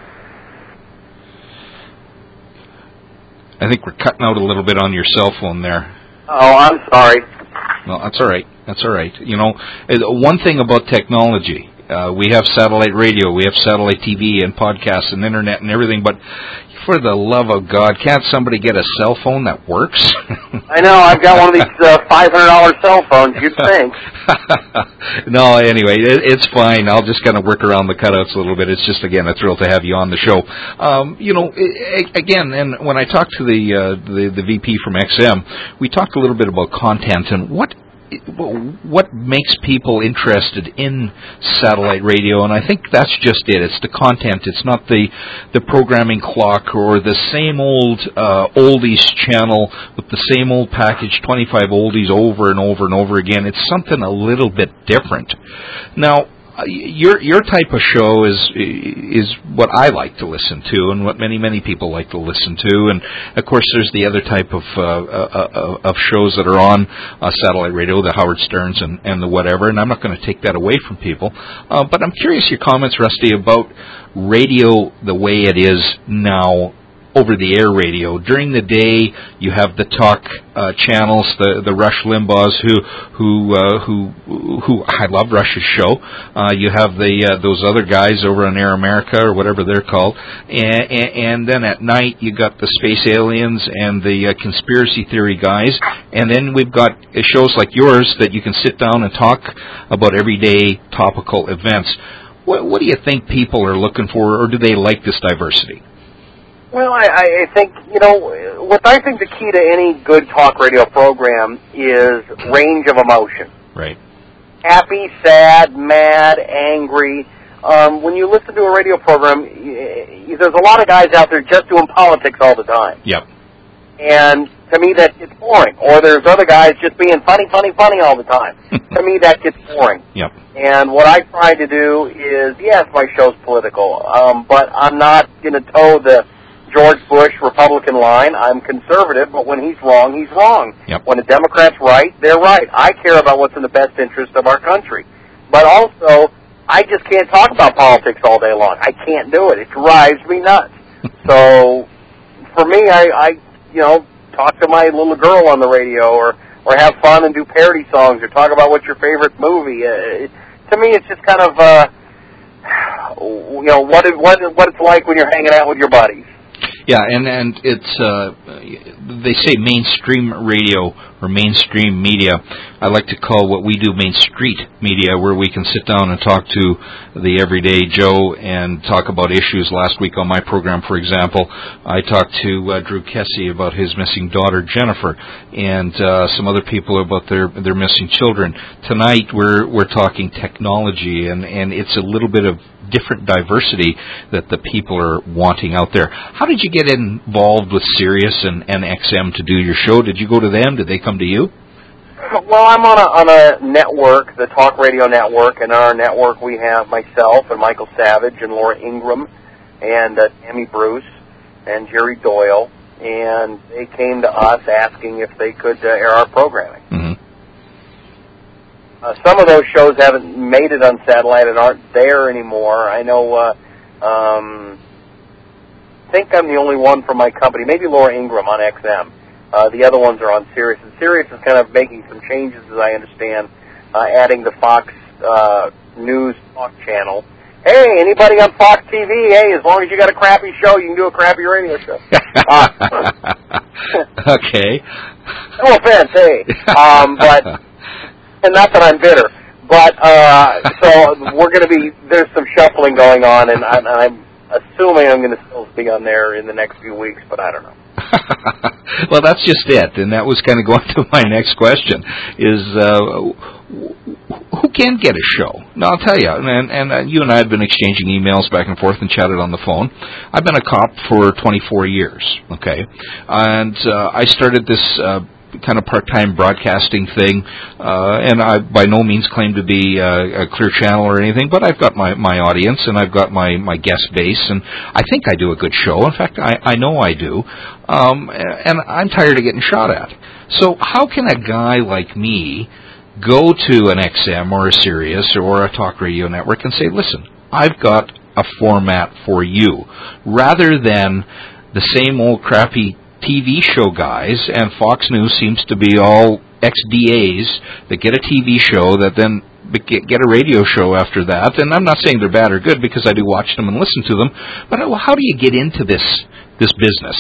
I think we're cutting out a little bit on your cell phone there. Oh, I'm sorry. No, that's all right. That's all right. You know, one thing about technology, uh, we have satellite radio, we have satellite T V and podcasts and internet and everything, but for the love of God, can't somebody get a cell phone that works? I know. I've got one of these uh, five hundred dollars cell phones, you'd think. No, anyway, it, it's fine. I'll just kind of work around the cutouts a little bit. It's just, again, a thrill to have you on the show. Um, you know, it, again, and when I talked to the, uh, the the V P from X M, we talked a little bit about content and what what makes people interested in satellite radio, and I think that's just it. It's the content. It's not the the programming clock or the same old uh, oldies channel with the same old package, twenty-five oldies over and over and over again. It's something a little bit different. Now, your your type of show is is what I like to listen to, and what many many people like to listen to. And of course, there's the other type of uh, uh, of shows that are on uh, satellite radio, the Howard Sterns and, and the whatever. And I'm not going to take that away from people, uh, but I'm curious your comments, Rusty, about radio the way it is now. Over-the-air radio. During the day, you have the talk uh, channels, the the Rush Limbaughs, who who uh, who who I love Rush's show. Uh, you have the uh, those other guys over on Air America or whatever they're called, and, and, and then at night you got the space aliens and the uh, conspiracy theory guys, and then we've got shows like yours that you can sit down and talk about everyday topical events. What, what do you think people are looking for, or do they like this diversity? Well, I, I think, you know, what I think the key to any good talk radio program is range of emotion. Right. Happy, sad, mad, angry. Um, when you listen to a radio program, y- y- there's a lot of guys out there just doing politics all the time. Yep. And to me, that gets boring. Or there's other guys just being funny, funny, funny all the time. To me, that gets boring. Yep. And what I try to do is, yes, my show's political, um, but I'm not going to toe the George Bush Republican line. I'm conservative, but when he's wrong, he's wrong. Yep. When the Democrat's right, they're right. I care about what's in the best interest of our country. But also, I just can't talk about politics all day long. I can't do it. It drives me nuts. So, for me, I, I, you know, talk to my little girl on the radio, or, or have fun and do parody songs, or talk about what's your favorite movie. Uh, it, to me, it's just kind of, uh, you know, what it, what what it's like when you're hanging out with your buddies. Yeah, and and it's uh, they say mainstream radio or mainstream media. I like to call what we do Main Street media, where we can sit down and talk to the everyday Joe and talk about issues. Last week on my program, for example, I talked to uh, Drew Kessie about his missing daughter Jennifer, and uh, some other people about their their missing children. Tonight we're we're talking technology, and and it's a little bit of different diversity that the people are wanting out there. How did you get involved with Sirius and, and X M to do your show? Did you go to them? Did they come to you? Well, I'm on a, on a network, the Talk Radio Network, and on our network we have myself and Michael Savage and Laura Ingram and uh, Tammy Bruce and Jerry Doyle, and they came to us asking if they could uh, air our programming. Mm-hmm. Uh, some of those shows haven't made it on satellite and aren't there anymore. I know, uh, um, I think I'm the only one from my company, maybe Laura Ingram on X M. Uh, the other ones are on Sirius. And Sirius is kind of making some changes, as I understand, uh, adding the Fox uh, News Talk channel. Hey, anybody on Fox T V, hey, as long as you got a crappy show, you can do a crappy radio show. Uh, okay. No offense, hey. Um, but, and not that I'm bitter, but, uh, so we're going to be, there's some shuffling going on, and I'm, I'm assuming I'm going to still be on there in the next few weeks, but I don't know. Well, that's just it, and that was kind of going to my next question, is uh, who can get a show? Now, I'll tell you, and, and uh, you and I have been exchanging emails back and forth and chatted on the phone. I've been a cop for twenty-four years, okay? And uh, I started this uh, kind of part-time broadcasting thing, uh, and I by no means claim to be uh, a Clear Channel or anything, but I've got my, my audience, and I've got my, my guest base, and I think I do a good show. In fact, I, I know I do, um, and I'm tired of getting shot at. So how can a guy like me go to an X M or a Sirius or a talk radio network and say, listen, I've got a format for you, rather than the same old crappy T V show guys, and Fox News seems to be all ex D As that get a T V show that then get a radio show after that. And I'm not saying they're bad or good, because I do watch them and listen to them, but how do you get into this this business?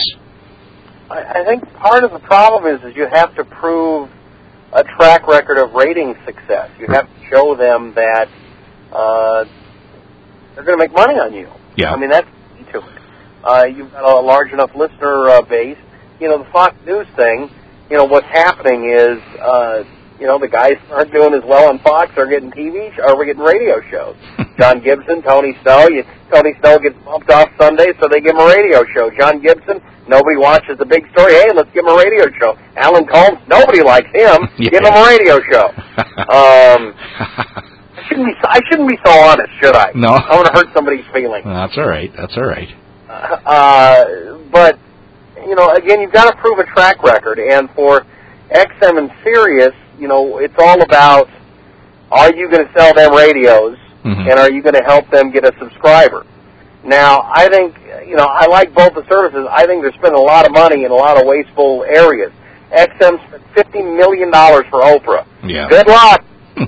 I, I think part of the problem is, is you have to prove a track record of rating success. You have to show them that uh, they're going to make money on you. Yeah. I mean, that's key to it. Uh, you've got a large enough listener uh, base. You know, the Fox News thing, you know, what's happening is, uh, you know, the guys aren't doing as well on Fox. They're getting T V, sh- or we're getting radio shows. John Gibson, Tony Snow. You, Tony Snow gets bumped off Sunday, so they give him a radio show. John Gibson, nobody watches the big story. Hey, let's give him a radio show. Alan Colmes, nobody likes him. Yeah. Give him a radio show. Um, I shouldn't be. I shouldn't be so honest, should I? No. I want to hurt somebody's feelings. That's all right. That's all right. Uh, but, you know, again, you've got to prove a track record. And for X M and Sirius, you know, it's all about, are you going to sell them radios, mm-hmm. and are you going to help them get a subscriber? Now, I think, you know, I like both the services. I think they're spending a lot of money in a lot of wasteful areas. X M spent fifty million dollars for Oprah. Yeah. Good luck.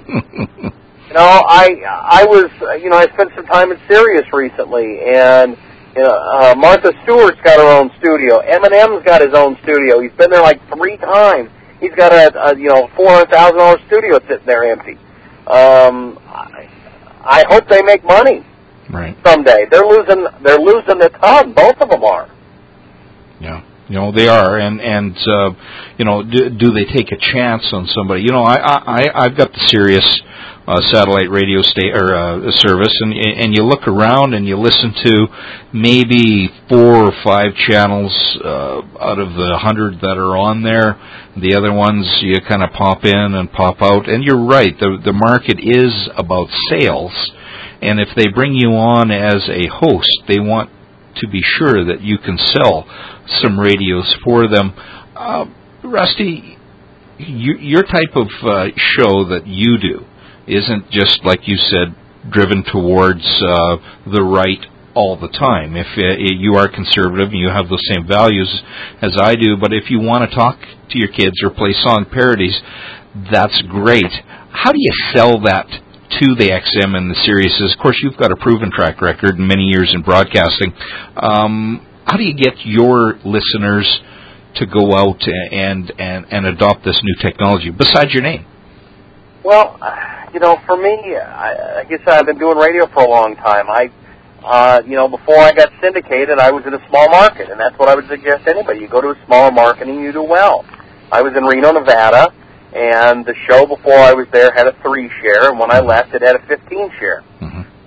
You know, I I was, you know, I spent some time at Sirius recently, and you know, uh, Martha Stewart's got her own studio. Eminem's got his own studio. He's been there like three times. He's got a, a you know four hundred thousand dollar studio sitting there empty. Um, I, I hope they make money right someday. They're losing they're losing a ton. Both of them are. Yeah. You know, they are, and, and uh, you know, do, do they take a chance on somebody? You know, I, I, I've got the Sirius uh, satellite radio sta- or uh, service, and and you look around and you listen to maybe four or five channels uh, out of the hundred that are on there. The other ones you kind of pop in and pop out, and you're right, the the market is about sales, and if they bring you on as a host, they want to be sure that you can sell some radios for them. Uh, Rusty, you, your type of uh, show that you do isn't just, like you said, driven towards uh, the right all the time. If uh, you are conservative and you have those same values as I do, but if you want to talk to your kids or play song parodies, that's great. How do you sell that to the X M and the Siriuses? Of course, you've got a proven track record and many years in broadcasting. Um, how do you get your listeners to go out and, and, and adopt this new technology, besides your name? Well, you know, for me, I, I guess I've been doing radio for a long time. I, uh, you know, before I got syndicated, I was in a small market, and that's what I would suggest to anybody. You go to a smaller market and you do well. I was in Reno, Nevada, and the show before I was there had a three share, and when I left, it had a fifteen share. Mm-hmm.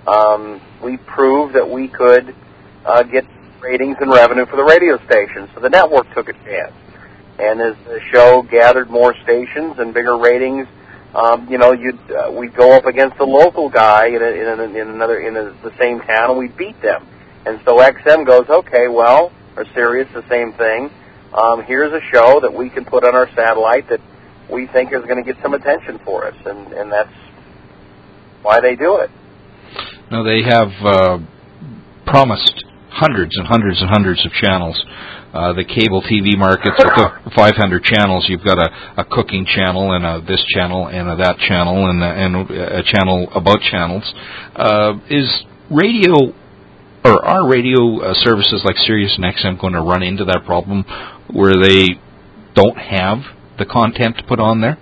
um, we proved that we could uh, get ratings and revenue for the radio station. So the network took a chance. And as the show gathered more stations and bigger ratings, um, you know, you'd uh, we'd go up against a local guy in, a, in, a, in another in a, the same town, and we'd beat them. And so X M goes, okay, well, or Sirius, the same thing. Um, here's a show that we can put on our satellite that we think is going to get some attention for us, and, and that's why they do it. Now, they have uh, promised hundreds and hundreds and hundreds of channels. Uh, the cable T V markets with the five hundred channels. You've got a, a cooking channel and a this channel and a that channel and a, and a channel about channels. Uh, is radio or are radio uh, services like Sirius and X M going to run into that problem where they don't have the content to put on there?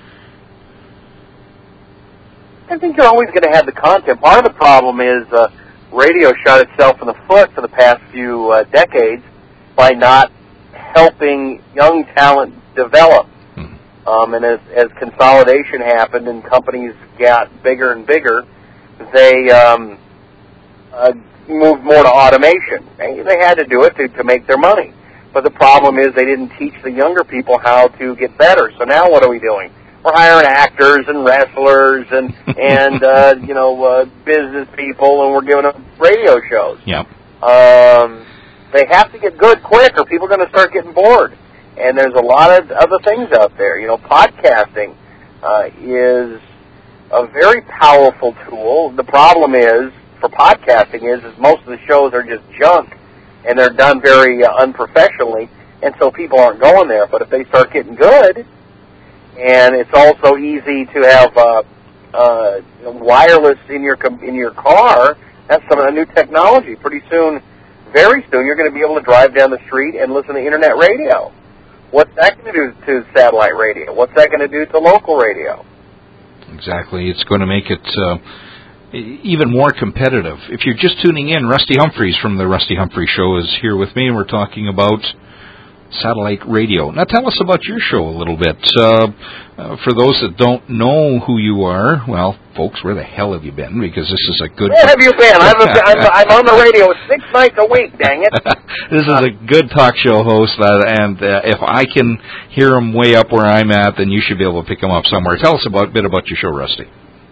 I think you're always going to have the content. Part of the problem is uh, radio shot itself in the foot for the past few uh, decades by not helping young talent develop. Hmm. Um, and as, as consolidation happened and companies got bigger and bigger, they um, uh, moved more to automation. They, they had to do it to, to make their money. But the problem is they didn't teach the younger people how to get better. So now what are we doing? We're hiring actors and wrestlers and, and uh, you know, uh, business people, and we're giving them radio shows. Yep. Um, they have to get good quick, or people are going to start getting bored. And there's a lot of other things out there. You know, podcasting uh, is a very powerful tool. The problem is, for podcasting, is, is most of the shows are just junk, and they're done very uh, unprofessionally, and so people aren't going there. But if they start getting good, and it's also easy to have uh, uh, wireless in your com- in your car, that's some of the new technology. Pretty soon, very soon, you're going to be able to drive down the street and listen to internet radio. What's that going to do to satellite radio? What's that going to do to local radio? Exactly. It's going to make it uh, even more competitive. If you're just tuning in, Rusty Humphries from the Rusty Humphries Show is here with me, and we're talking about satellite radio. Now tell us about your show a little bit. Uh, uh, for those that don't know who you are, well, folks, where the hell have you been? Because this is a good... Where have you been? I'm, a, I'm, I'm on the radio six nights a week, dang it. This is a good talk show host, uh, and uh, if I can hear him way up where I'm at, then you should be able to pick him up somewhere. Tell us about, a bit about your show, Rusty.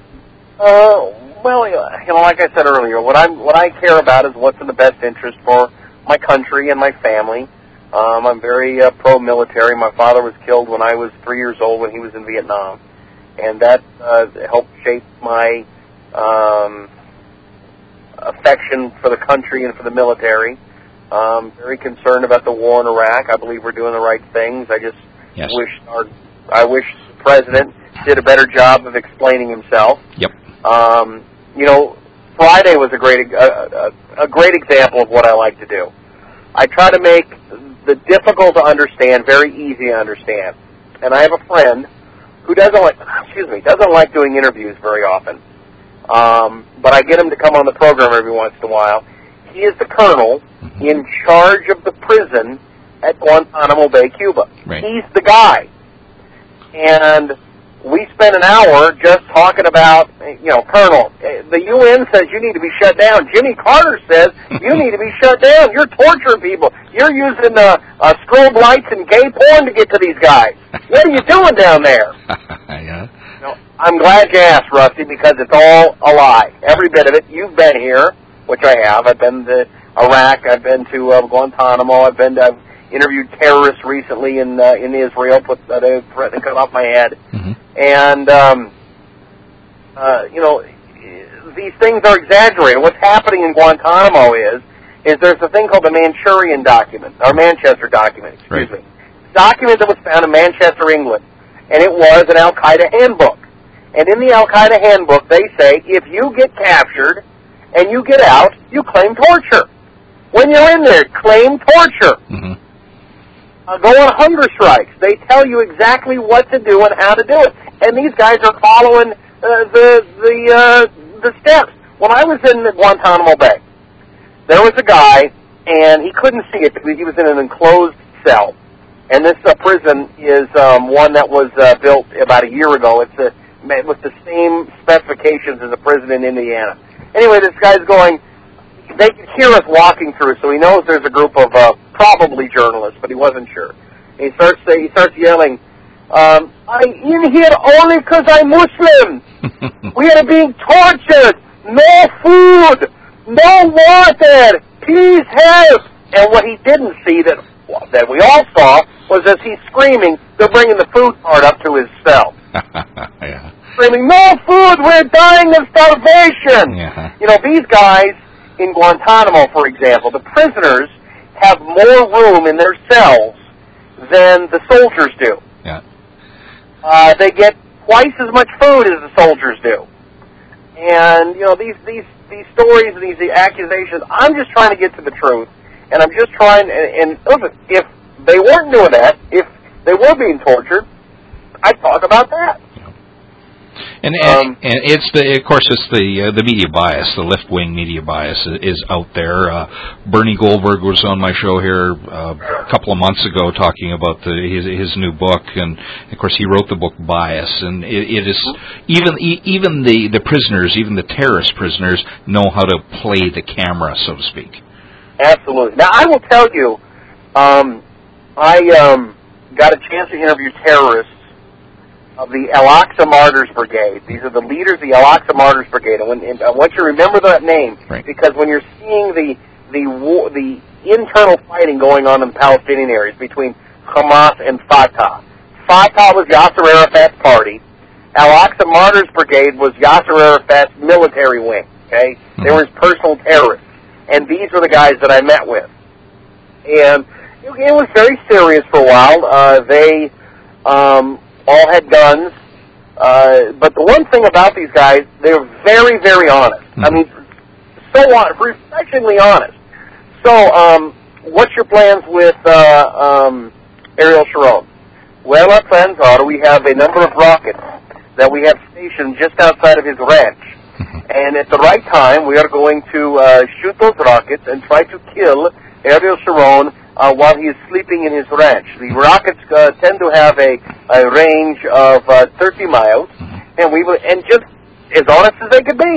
Uh, well, you know, like I said earlier, what, I'm, what I care about is what's in the best interest for my country and my family. Um, I'm very uh, pro-military. My father was killed when I was three years old when he was in Vietnam, and that uh, helped shape my um, affection for the country and for the military. Um, very concerned about the war in Iraq. I believe we're doing the right things. I just yes. wish our, I wish the president did a better job of explaining himself. Yep. Um, you know, Friday was a great a, a, a great example of what I like to do. I try to make the difficult to understand very easy to understand. And I have a friend who doesn't like, excuse me, doesn't like doing interviews very often. Um, but I get him to come on the program every once in a while. He is the colonel in charge of the prison at Guantanamo Bay, Cuba. Right. He's the guy. And we spent an hour just talking about, you know, Colonel, the U N says you need to be shut down. Jimmy Carter says you need to be shut down. You're torturing people. You're using uh, uh, strobe lights and gay porn to get to these guys. What are you doing down there? Yeah. You know, I'm glad you asked, Rusty, because it's all a lie. Every bit of it. You've been here, which I have. I've been to Iraq. I've been to uh, Guantanamo. I've been to... I've, interviewed terrorists recently in uh, in Israel, put uh, they threatened to cut off my head, mm-hmm. and um, uh, you know, these things are exaggerated. What's happening in Guantanamo is is there's a thing called the Manchurian document or Manchester document, excuse right. me, document that was found in Manchester, England, and it was an Al Qaeda handbook. And in the Al Qaeda handbook, they say if you get captured and you get out, you claim torture. When you're in there, claim torture. Mm-hmm. Uh, go on hunger strikes. They tell you exactly what to do and how to do it. And these guys are following uh, the the uh, the steps. When I was in Guantanamo Bay, there was a guy, and he couldn't see it because he was in an enclosed cell. And this uh, prison is um, one that was uh, built about a year ago. It's a, with the same specifications as a prison in Indiana. Anyway, this guy's going, they can hear us walking through, so he knows there's a group of uh, probably journalists, but he wasn't sure. And he starts he starts yelling, um, I'm in here only because I'm Muslim. We are being tortured. No food. No water. Please help. And what he didn't see that that we all saw was as he's screaming, they're bringing the food cart up to his cell. Yeah. Screaming, no food, we're dying of starvation. Yeah. You know, these guys in Guantanamo, for example, the prisoners have more room in their cells than the soldiers do. Yeah. Uh, they get twice as much food as the soldiers do. And, you know, these, these, these stories and these accusations, I'm just trying to get to the truth. And I'm just trying, and, and listen, if they weren't doing that, if they were being tortured, I'd talk about that. And and, um, and it's the of course it's the uh, the media bias, the left wing media bias is out there. Uh, Bernie Goldberg was on my show here uh, a couple of months ago talking about the, his his new book, and of course he wrote the book Bias, and it, it is even even the, the prisoners, even the terrorist prisoners, know how to play the camera, so to speak. Absolutely. Now I will tell you, um, I um, got a chance to interview terrorists of the Al-Aqsa Martyrs Brigade. These are the leaders of the Al-Aqsa Martyrs Brigade. And, when, and I want you to remember that name, right, because when you're seeing the the war, the internal fighting going on in the Palestinian areas between Hamas and Fatah. Fatah was Yasser Arafat's party. Al-Aqsa Martyrs Brigade was Yasser Arafat's military wing. Okay, mm-hmm. They were his personal terrorists, and these were the guys that I met with. And it, it was very serious for a while. Uh, they um, all had guns, uh, but the one thing about these guys, they're very, very honest. Mm-hmm. I mean, so honest, refreshingly honest. So, um, what's your plans with uh, um, Ariel Sharon? Well, our plans are we have a number of rockets that we have stationed just outside of his ranch. And at the right time, we are going to uh, shoot those rockets and try to kill Ariel Sharon uh, while he is sleeping in his ranch. The rockets uh, tend to have a, a range of uh, thirty miles, and we will, and just as honest as they could be.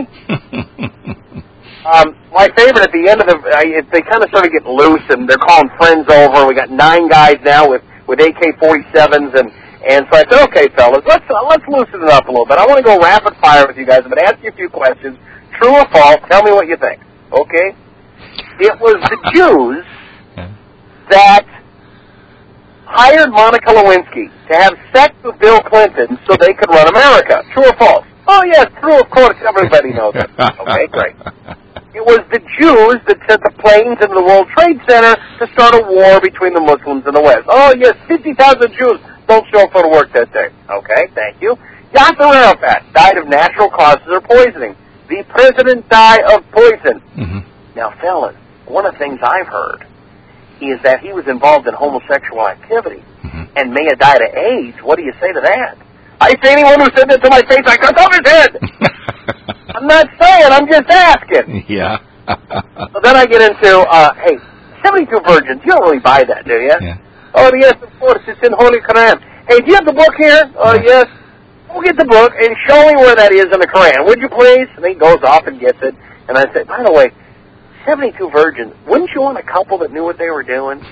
um, my favorite at the end of the, uh, they kind of sort of get loose, and they're calling friends over. We got nine guys now with with A K forty-sevens, and and so I said, okay, fellas, let's uh, let's loosen it up a little bit. I want to go rapid fire with you guys. I'm going to ask you a few questions. True or false? Tell me what you think. Okay? It was the Jews that hired Monica Lewinsky to have sex with Bill Clinton so they could run America. True or false? Oh, yes, true, of course. Everybody knows it. Okay, great. It was the Jews that sent the planes into the World Trade Center to start a war between the Muslims and the West. Oh, yes, fifty thousand Jews don't show up for work that day. Okay, thank you. Yasser Arafat died of natural causes or poisoning. The president died of poison. Mm-hmm. Now, fellas, one of the things I've heard is that he was involved in homosexual activity mm-hmm. and may have died of AIDS. What do you say to that? I say anyone who said that to my face, I cut off his head. I'm not saying, I'm just asking. Yeah. So then I get into, uh, hey, seventy-two virgins, you don't really buy that, do you? Yeah. Oh, yes, of course, it's in Holy Quran. Hey, do you have the book here? Oh, uh, yes. Go get the book and show me where that is in the Quran, would you please? And he goes off and gets it. And I said, by the way, seventy-two virgins, wouldn't you want a couple that knew what they were doing?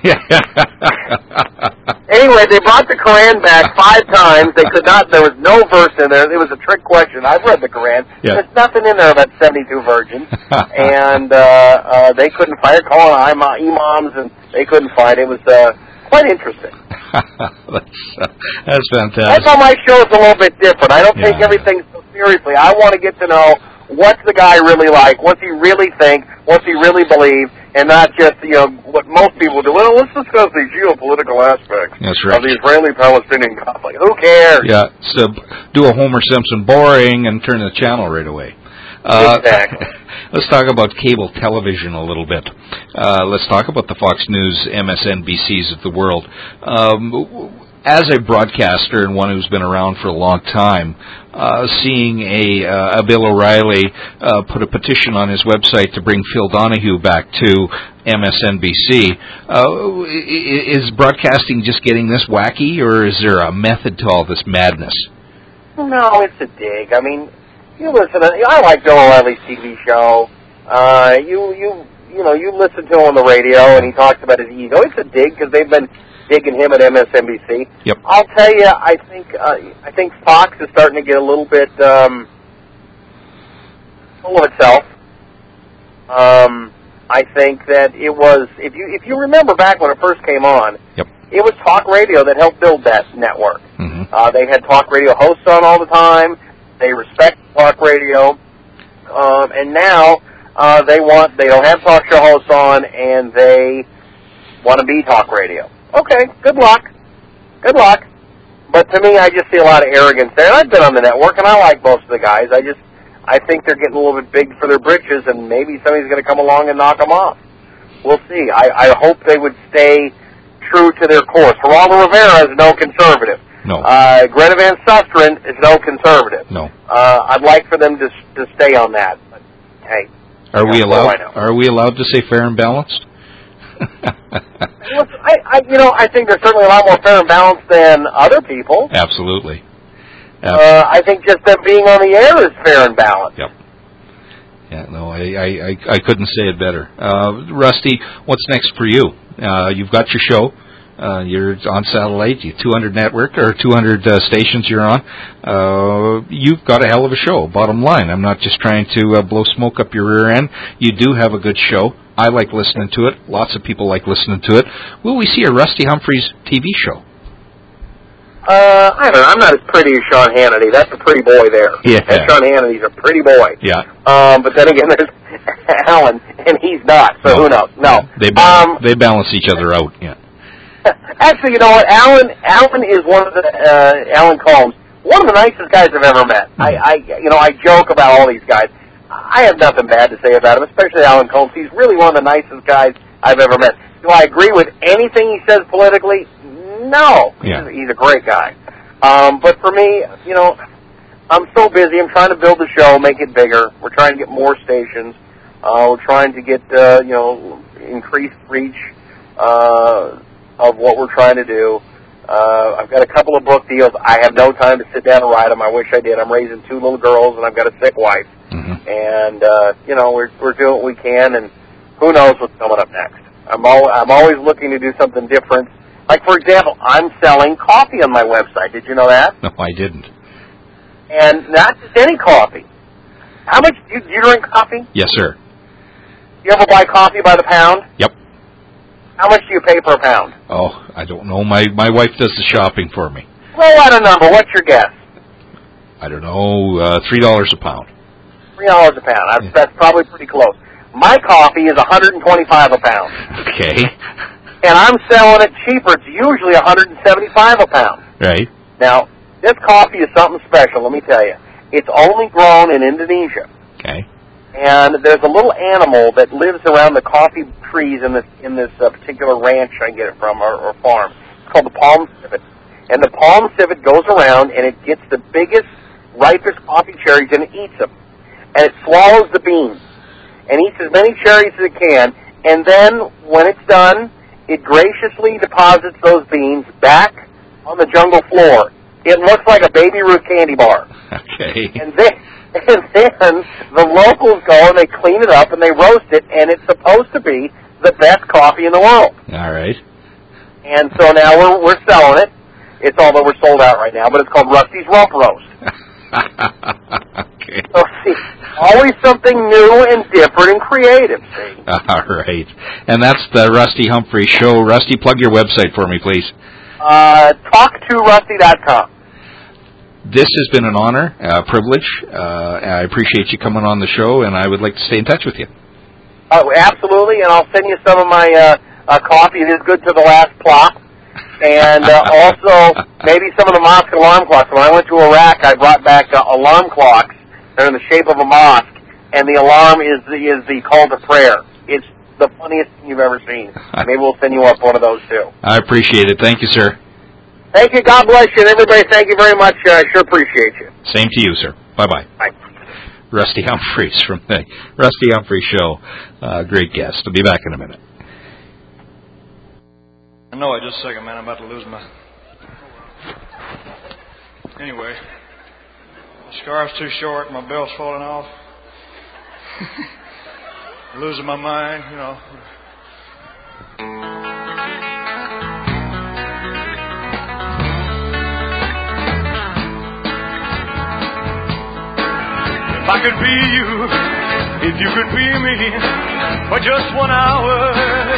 Anyway, they brought the Quran back five times. They could not, there was no verse in there. It was a trick question. I've read the Quran. Yeah. There's nothing in there about seventy-two virgins. And uh, uh, they couldn't find it, calling imams, and they couldn't find it. It was uh, quite interesting. that's, uh, that's fantastic. That's how my show's a little bit different. I don't yeah. take everything so seriously. I want to get to know what's the guy really like, what's he really think, what's he really believe, and not just, you know, what most people do. Well, let's discuss the geopolitical aspects That's right. of the Israeli-Palestinian conflict. Who cares? Yeah, so do a Homer Simpson boring and turn the channel right away. Uh, exactly. Let's talk about cable television a little bit. Uh, let's talk about the Fox News, M S N B Cs of the world. Um, as a broadcaster and one who's been around for a long time, uh, seeing a, uh, a Bill O'Reilly uh, put a petition on his website to bring Phil Donahue back to M S N B C, uh, is broadcasting just getting this wacky, or is there a method to all this madness? No, it's a dig. I mean, you listen to, I like Bill O'Reilly's T V show. Uh, you, you, you know, you listen to him on the radio, and he talks about his ego. It's a dig because they've been digging him at M S N B C. Yep. I'll tell you, I think, uh, I think Fox is starting to get a little bit um, full of itself. Um, I think that it was, if you if you remember back when it first came on, yep. it was talk radio that helped build that network. Mm-hmm. Uh, they had talk radio hosts on all the time. They respect talk radio, um, and now uh, they want they don't have talk show hosts on, and they want to be talk radio. Okay, good luck, good luck. But to me, I just see a lot of arrogance there. And I've been on the network, and I like most of the guys. I just I think they're getting a little bit big for their britches, and maybe somebody's going to come along and knock them off. We'll see. I, I hope they would stay true to their course. Geraldo Rivera is no conservative. No. Uh, Greta Van Susteren is no conservative. No. Uh, I'd like for them to to stay on that. But hey, are we yeah, allowed? Are we allowed to say fair and balanced? Listen, I, I, you know, I think they're certainly a lot more fair and balanced than other people. Absolutely. Absolutely. Uh, I think just them being on the air is fair and balanced. Yep. Yeah, no, I, I, I, I couldn't say it better. Uh, Rusty, what's next for you? Uh, you've got your show. Uh, you're on satellite, you two hundred network, or two hundred uh, stations you're on. Uh, you've got a hell of a show, bottom line. I'm not just trying to uh, blow smoke up your rear end. You do have a good show. I like listening to it. Lots of people like listening to it. Will we see a Rusty Humphries T V show? Uh, I don't know. I'm not as pretty as Sean Hannity. That's a pretty boy there. Yeah. And Sean Hannity's a pretty boy. Yeah. Um, but then again, there's Alan, and he's not, so no. who knows? No. They balance, um, they balance each other out, yeah. Actually, you know what? Alan Alan is one of the, uh, Alan Combs, one of the nicest guys I've ever met. Mm-hmm. I, I, you know, I joke about all these guys. I have nothing bad to say about him, especially Alan Combs. He's really one of the nicest guys I've ever met. Do I agree with anything he says politically? No. Yeah. He's, he's a great guy. Um, but for me, you know, I'm so busy. I'm trying to build the show, make it bigger. We're trying to get more stations. Uh, we're trying to get, uh, you know, increased reach uh, of what we're trying to do. Uh, I've got a couple of book deals. I have no time to sit down and write them. I wish I did. I'm raising two little girls, and I've got a sick wife. Mm-hmm. And, uh, you know, we're we're doing what we can, and who knows what's coming up next. I'm, al- I'm always looking to do something different. Like, for example, I'm selling coffee on my website. Did you know that? No, I didn't. And not just any coffee. How much do you, do you drink coffee? Yes, sir. You ever buy coffee by the pound? Yep. How much do you pay per pound? Oh, I don't know. My my wife does the shopping for me. Throw out a number. What's your guess? I don't know. Uh, Three dollars a pound. Three dollars a pound. That's, Yeah. that's probably pretty close. My coffee is one hundred and twenty-five a pound, Okay. and I'm selling it cheaper. It's usually one hundred and seventy-five a pound. Right. Now, this coffee is something special. Let me tell you. It's only grown in Indonesia. Okay. And there's a little animal that lives around the coffee trees in this in this uh, particular ranch I get it from, or, or farm. It's called the palm civet. And the palm civet goes around, and it gets the biggest, ripest coffee cherries, and it eats them. And it swallows the beans, and eats as many cherries as it can. And then, when it's done, it graciously deposits those beans back on the jungle floor. It looks like a Baby Ruth candy bar. Okay. And then... And then the locals go and they clean it up and they roast it, and it's supposed to be the best coffee in the world. All right. And so now we're we're selling it. It's although we're sold out right now, but it's called Rusty's Rump Roast. Okay. So see, always something new and different and creative. See. All right. And that's the Rusty Humphrey Show. Rusty, plug your website for me, please. Uh, talk to rusty dot com. This has been an honor, a privilege. Uh, I appreciate you coming on the show, and I would like to stay in touch with you. Oh, absolutely, and I'll send you some of my uh, uh, coffee. It is good to the last plop. And uh, also maybe some of the mosque alarm clocks. When I went to Iraq, I brought back uh, alarm clocks. They're in the shape of a mosque, and the alarm is the, is the call to prayer. It's the funniest thing you've ever seen. Maybe we'll send you up one of those, too. I appreciate it. Thank you, sir. Thank you. God bless you. And everybody, thank you very much. I uh, sure appreciate you. Same to you, sir. Bye-bye. Bye. Rusty Humphries from the Rusty Humphries Show. Uh, great guest. I'll be back in a minute. No, I just a second, man. I'm about to lose my... Anyway. The scarf's too short, my belt's falling off. Losing my mind, you know. If I could be you, if you could be me, for just one hour,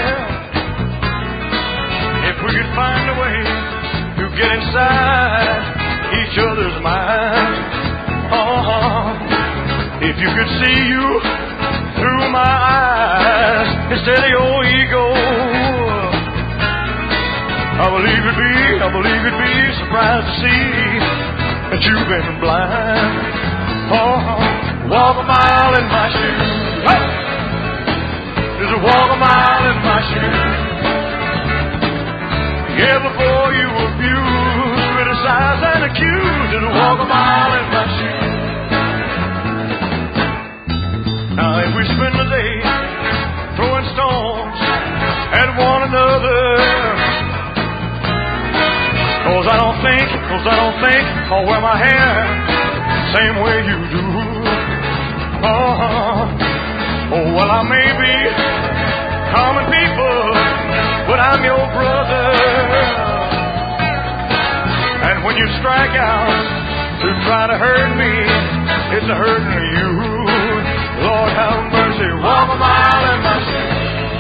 if we could find a way to get inside each other's mind, oh, if you could see you through my eyes instead of your ego, I believe it'd be, I believe it'd be surprised to see that you've been blind. Oh, walk a mile in my shoes. Hey! Just walk a mile in my shoes. Yeah, before you abuse, criticize and accuse. Just walk a mile in my shoes. Now if we spend the day throwing stones at one another, cause I don't think, cause I don't think I'll wear my hair same way you do. Oh, oh, well, I may be common people, but I'm your brother. And when you strike out to try to hurt me, it's a hurting you. Lord have mercy, walk a mile in my shoes.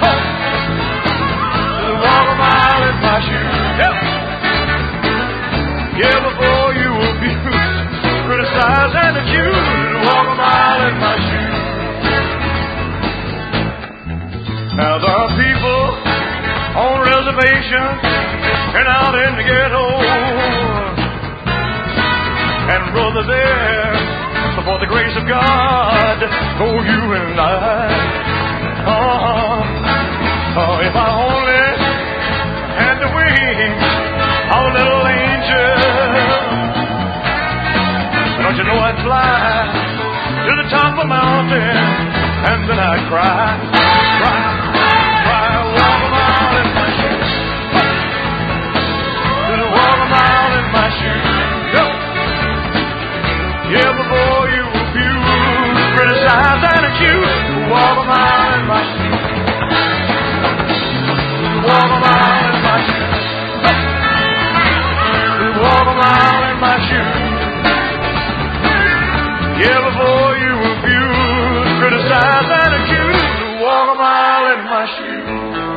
Oh. Walk a mile in my shoes. Yep. Yeah, before you abuse, criticize and accuse, walk a mile in my shoes. Now there are people on reservations and out in the ghetto, and brother there, before the grace of God, go you and I. Oh, oh, if I only had the wings of a little angel, don't you know I'd fly to the top of a mountain and then I'd cry, cry, cry, walk a mile in my shoes. Just walk a mile in my shoes. Go. Yeah, before you abuse, criticize and accuse, walk a mile in my shoes. Walk a mile in my shoes. Walk a mile in my shoes. Yeah, before you abuse, criticize and accuse, walk a mile in my shoes.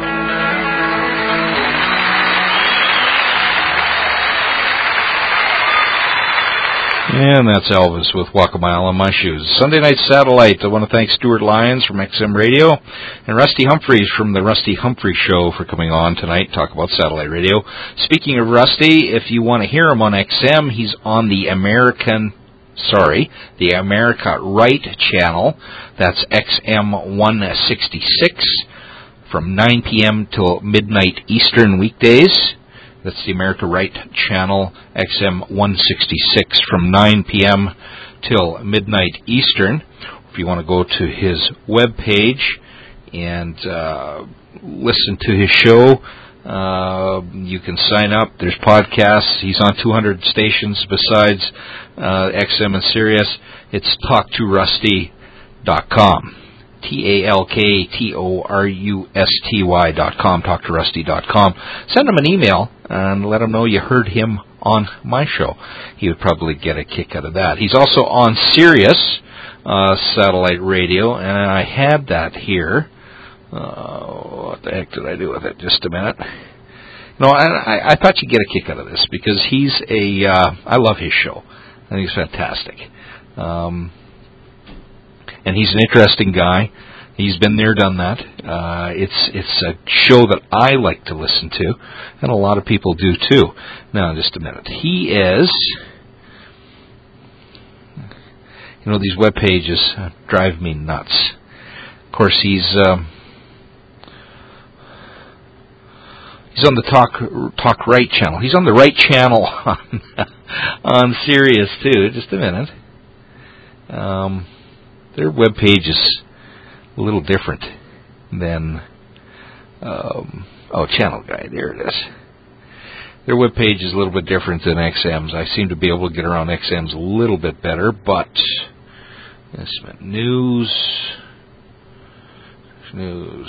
And that's Elvis with Walk a Mile in My Shoes. Sunday Night Satellite. I want to thank Stuart Lyons from X M Radio and Rusty Humphreys from the Rusty Humphrey Show for coming on tonight to talk about satellite radio. Speaking of Rusty, if you want to hear him on X M, he's on the American... Sorry, the America Right channel. That's X M one sixty-six from nine p.m. till midnight Eastern weekdays. That's the America Right channel, X M one sixty-six from nine p.m. till midnight Eastern. If you want to go to his webpage and uh, listen to his show, Uh, you can sign up. There's podcasts. He's on two hundred stations besides uh, X M and Sirius. It's talk to rusty dot com. T A L K T O R U S T Y dot com. talk to rusty dot com. Send him an email and let him know you heard him on my show. He would probably get a kick out of that. He's also on Sirius uh, satellite radio, and I had that here. Uh, what the heck did I do with it? Just a minute. No, I, I, I thought you'd get a kick out of this because he's a. Uh, I love his show. I think he's fantastic, um, and he's an interesting guy. He's been there, done that. Uh, it's it's a show that I like to listen to, and a lot of people do too. Now, just a minute. He is. You know, these web pages drive me nuts. Of course, he's. Um, He's on the Talk Talk Right channel. He's on the Right channel on, on Sirius, too. Just a minute. Um, their webpage is a little different than... Um, oh, Channel Guide. There it is. their webpage is a little bit different than X M's. I seem to be able to get around X M's a little bit better, but this news, news.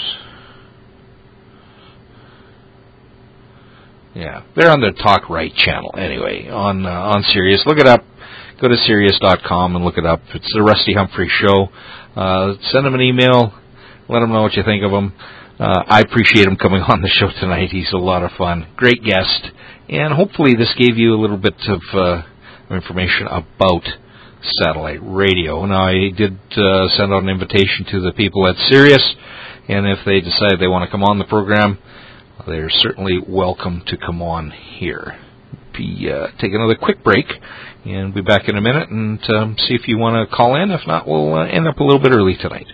Yeah, they're on the Talk Right channel anyway, on uh, on Sirius. Look it up. Go to Sirius dot com and look it up. It's the Rusty Humphrey Show. Uh, send him an email. Let him know what you think of him. Uh, I appreciate him coming on the show tonight. He's a lot of fun. Great guest. And hopefully this gave you a little bit of uh, information about satellite radio. Now, I did uh, send out an invitation to the people at Sirius, and if they decide they want to come on the program, they're certainly welcome to come on here. Be, uh, take another quick break, and we'll be back in a minute and um, see if you want to call in. If not, we'll uh, end up a little bit early tonight.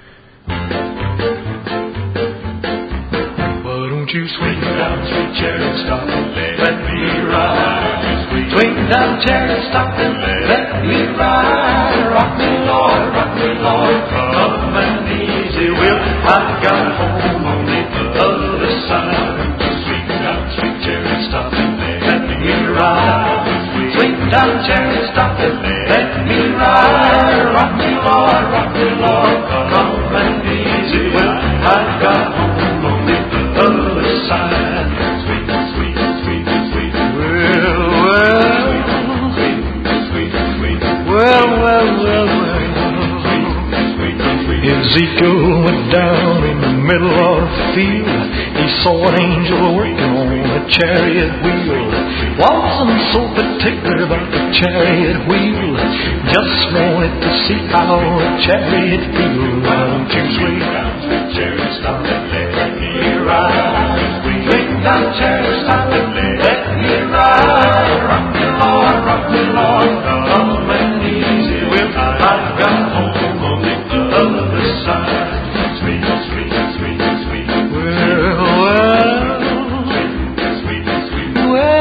Why don't you swing down, sweet cherry, stop and let me ride. Swing down, cherry, stop and let me ride. Rock me, Lord, rock me, Lord, come and easy will. I've got home on the other side. Swing down, sweet cherry, stop and let me ride. Swing down, cherry, stop and let me ride. Rock me, Lord, rock me, Lord, come and easy will. I've got home on the other side. Sweet, sweet, sweet, sweet. Well, well. Sweet, sweet, sweet. Well, well, well, well. Sweet, sweet, sweet. Ezekiel went down in the middle of the field. He saw an angel working on a chariot wheel. Wasn't so particular about the chariot wheel. Just wanted to see how the chariot feels. Why don't you swing down, sweet chariot, stop and let me ride. Swing down, chariot, stop and let me ride. Rock me, Lord, rock me, Lord, come and easy will. I've got home on the other side. Sweet, sweet, sweet, sweet. Well, well. Sweet, sweet, sweet.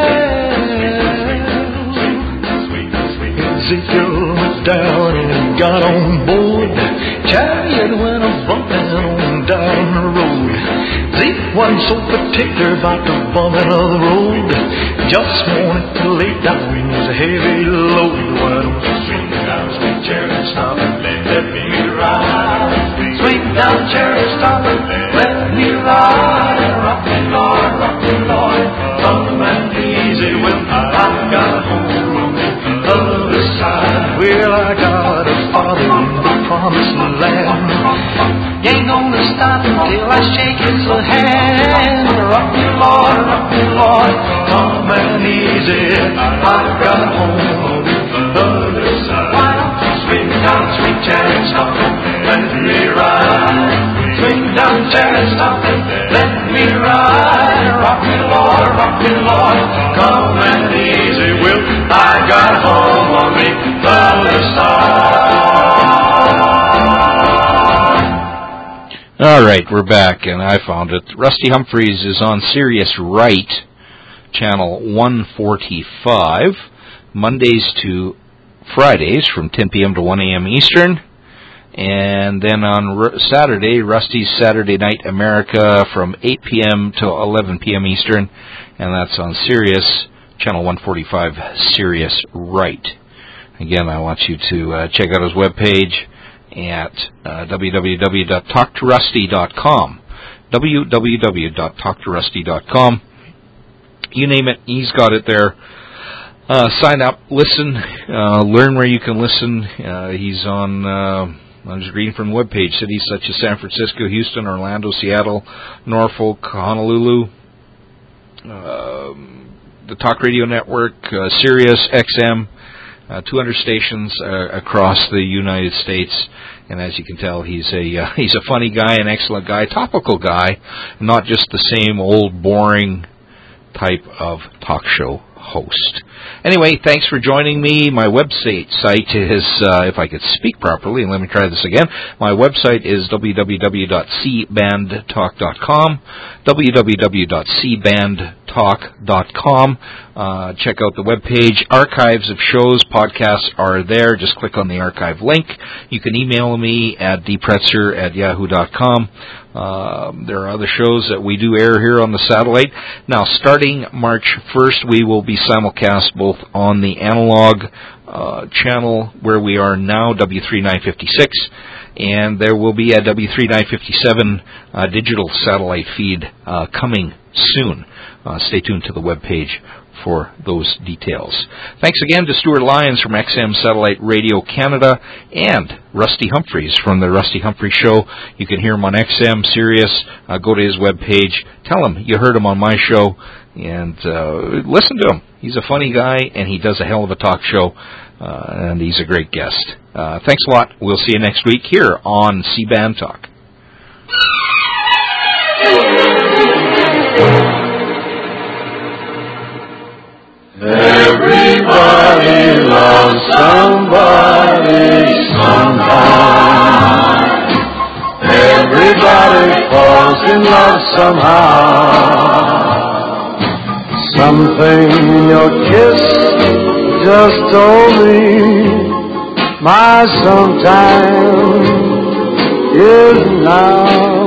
Well, sweet, sweet. Ezekiel went down and got on board. Chariot went a bumping on down the road. Zeke wasn't so particular about the bumping of the road. Just wanted to lay down his heavy load. Why don't you swing down, sweet chariot, stop and let me ride. Swing down, chariot, stop and let me ride. Rock me, Lord, rock me, Lord, come and easy will. I've got home on the other side. Well, I got a father in the promised land. Ain't gonna stop until I shake his hand. Rock me, Lord, rock me, Lord, come and easy. I've got home on the other side. Why don't you swing down, sweet chariot, stop and let me ride. Swing down, chariot, stop and let me ride. Rock me, Lord, rock me, Lord, come and easy will. I got home on the other side. All right, we're back, and I found it. Rusty Humphreys is on Sirius Right, channel one forty-five, Mondays to Fridays from ten p.m. to one a.m. Eastern. And then on R- Saturday, Rusty's Saturday Night America from eight p.m. to eleven p.m. Eastern. And that's on Sirius, channel one forty-five, Sirius Right. Again, I want you to uh, check out his webpage at uh, w w w dot talk to rusty dot com. w w w dot talk to rusty dot com. You name it, he's got it there. Uh, sign up, listen, uh, learn where you can listen. Uh, he's on, uh, I'm just reading from the webpage, cities such as San Francisco, Houston, Orlando, Seattle, Norfolk, Honolulu, uh, the Talk Radio Network, uh, Sirius X M, uh, two hundred stations uh, across the United States. And as you can tell, he's a uh, he's a funny guy, an excellent guy, topical guy, not just the same old boring type of talk show host. Anyway, thanks for joining me. My website site is, uh, if I could speak properly, and let me try this again, my website is w w w dot c band talk dot com, w w w dot c band talk dot com. Uh, check out the webpage. Archives of shows, podcasts are there. Just click on the archive link. You can email me at d pretzer at yahoo dot com. Uh, there are other shows that we do air here on the satellite. Now, starting March first, we will be simulcast both on the analog uh, channel where we are now, W three nine fifty-six, and there will be a W three nine fifty-seven uh, digital satellite feed uh, coming soon. Uh, stay tuned to the webpage for those details. Thanks again to Stuart Lyons from X M Satellite Radio Canada and Rusty Humphreys from the Rusty Humphreys Show. You can hear him on X M, Sirius. Uh, go to his webpage. Tell him you heard him on my show, and uh, listen to him. He's a funny guy, and he does a hell of a talk show, uh, and he's a great guest. Uh, thanks a lot. We'll see you next week here on C-Band Talk. Everybody loves somebody sometime. Everybody falls in love somehow. Something in your kiss just told me my sometime is now.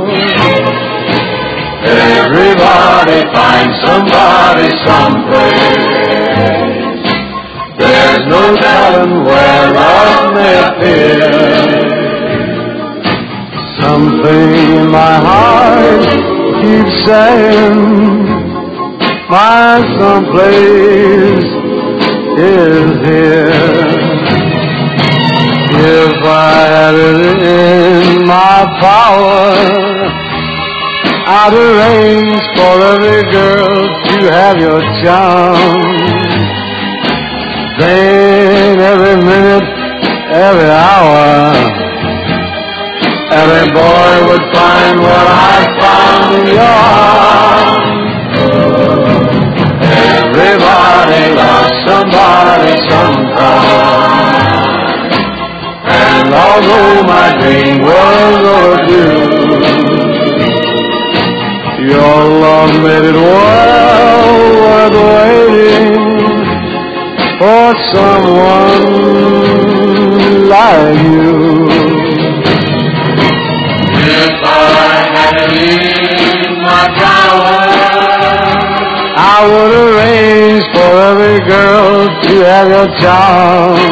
Everybody finds somebody someplace. There's no telling where love may appear. Something in my heart keeps saying my someplace is here. If I had it in my power, I'd arrange for every girl to have your charm. Then every minute, every hour, every boy would find what I found in your arms. Everybody loves somebody sometime. And although my dream was overdue, your love made it well worth waiting for someone like you. If I had it in my power, I would arrange for every girl to have your charm.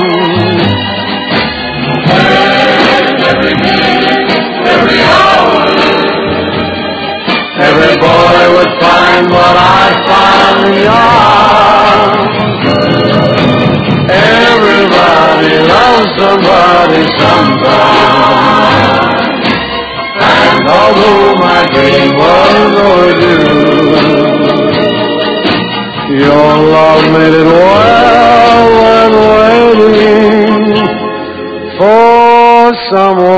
And every minute, every hour, every boy would find what I found in your arms. Everybody loves somebody sometime. And although my dream was overdue, your love made it well worth waiting for someone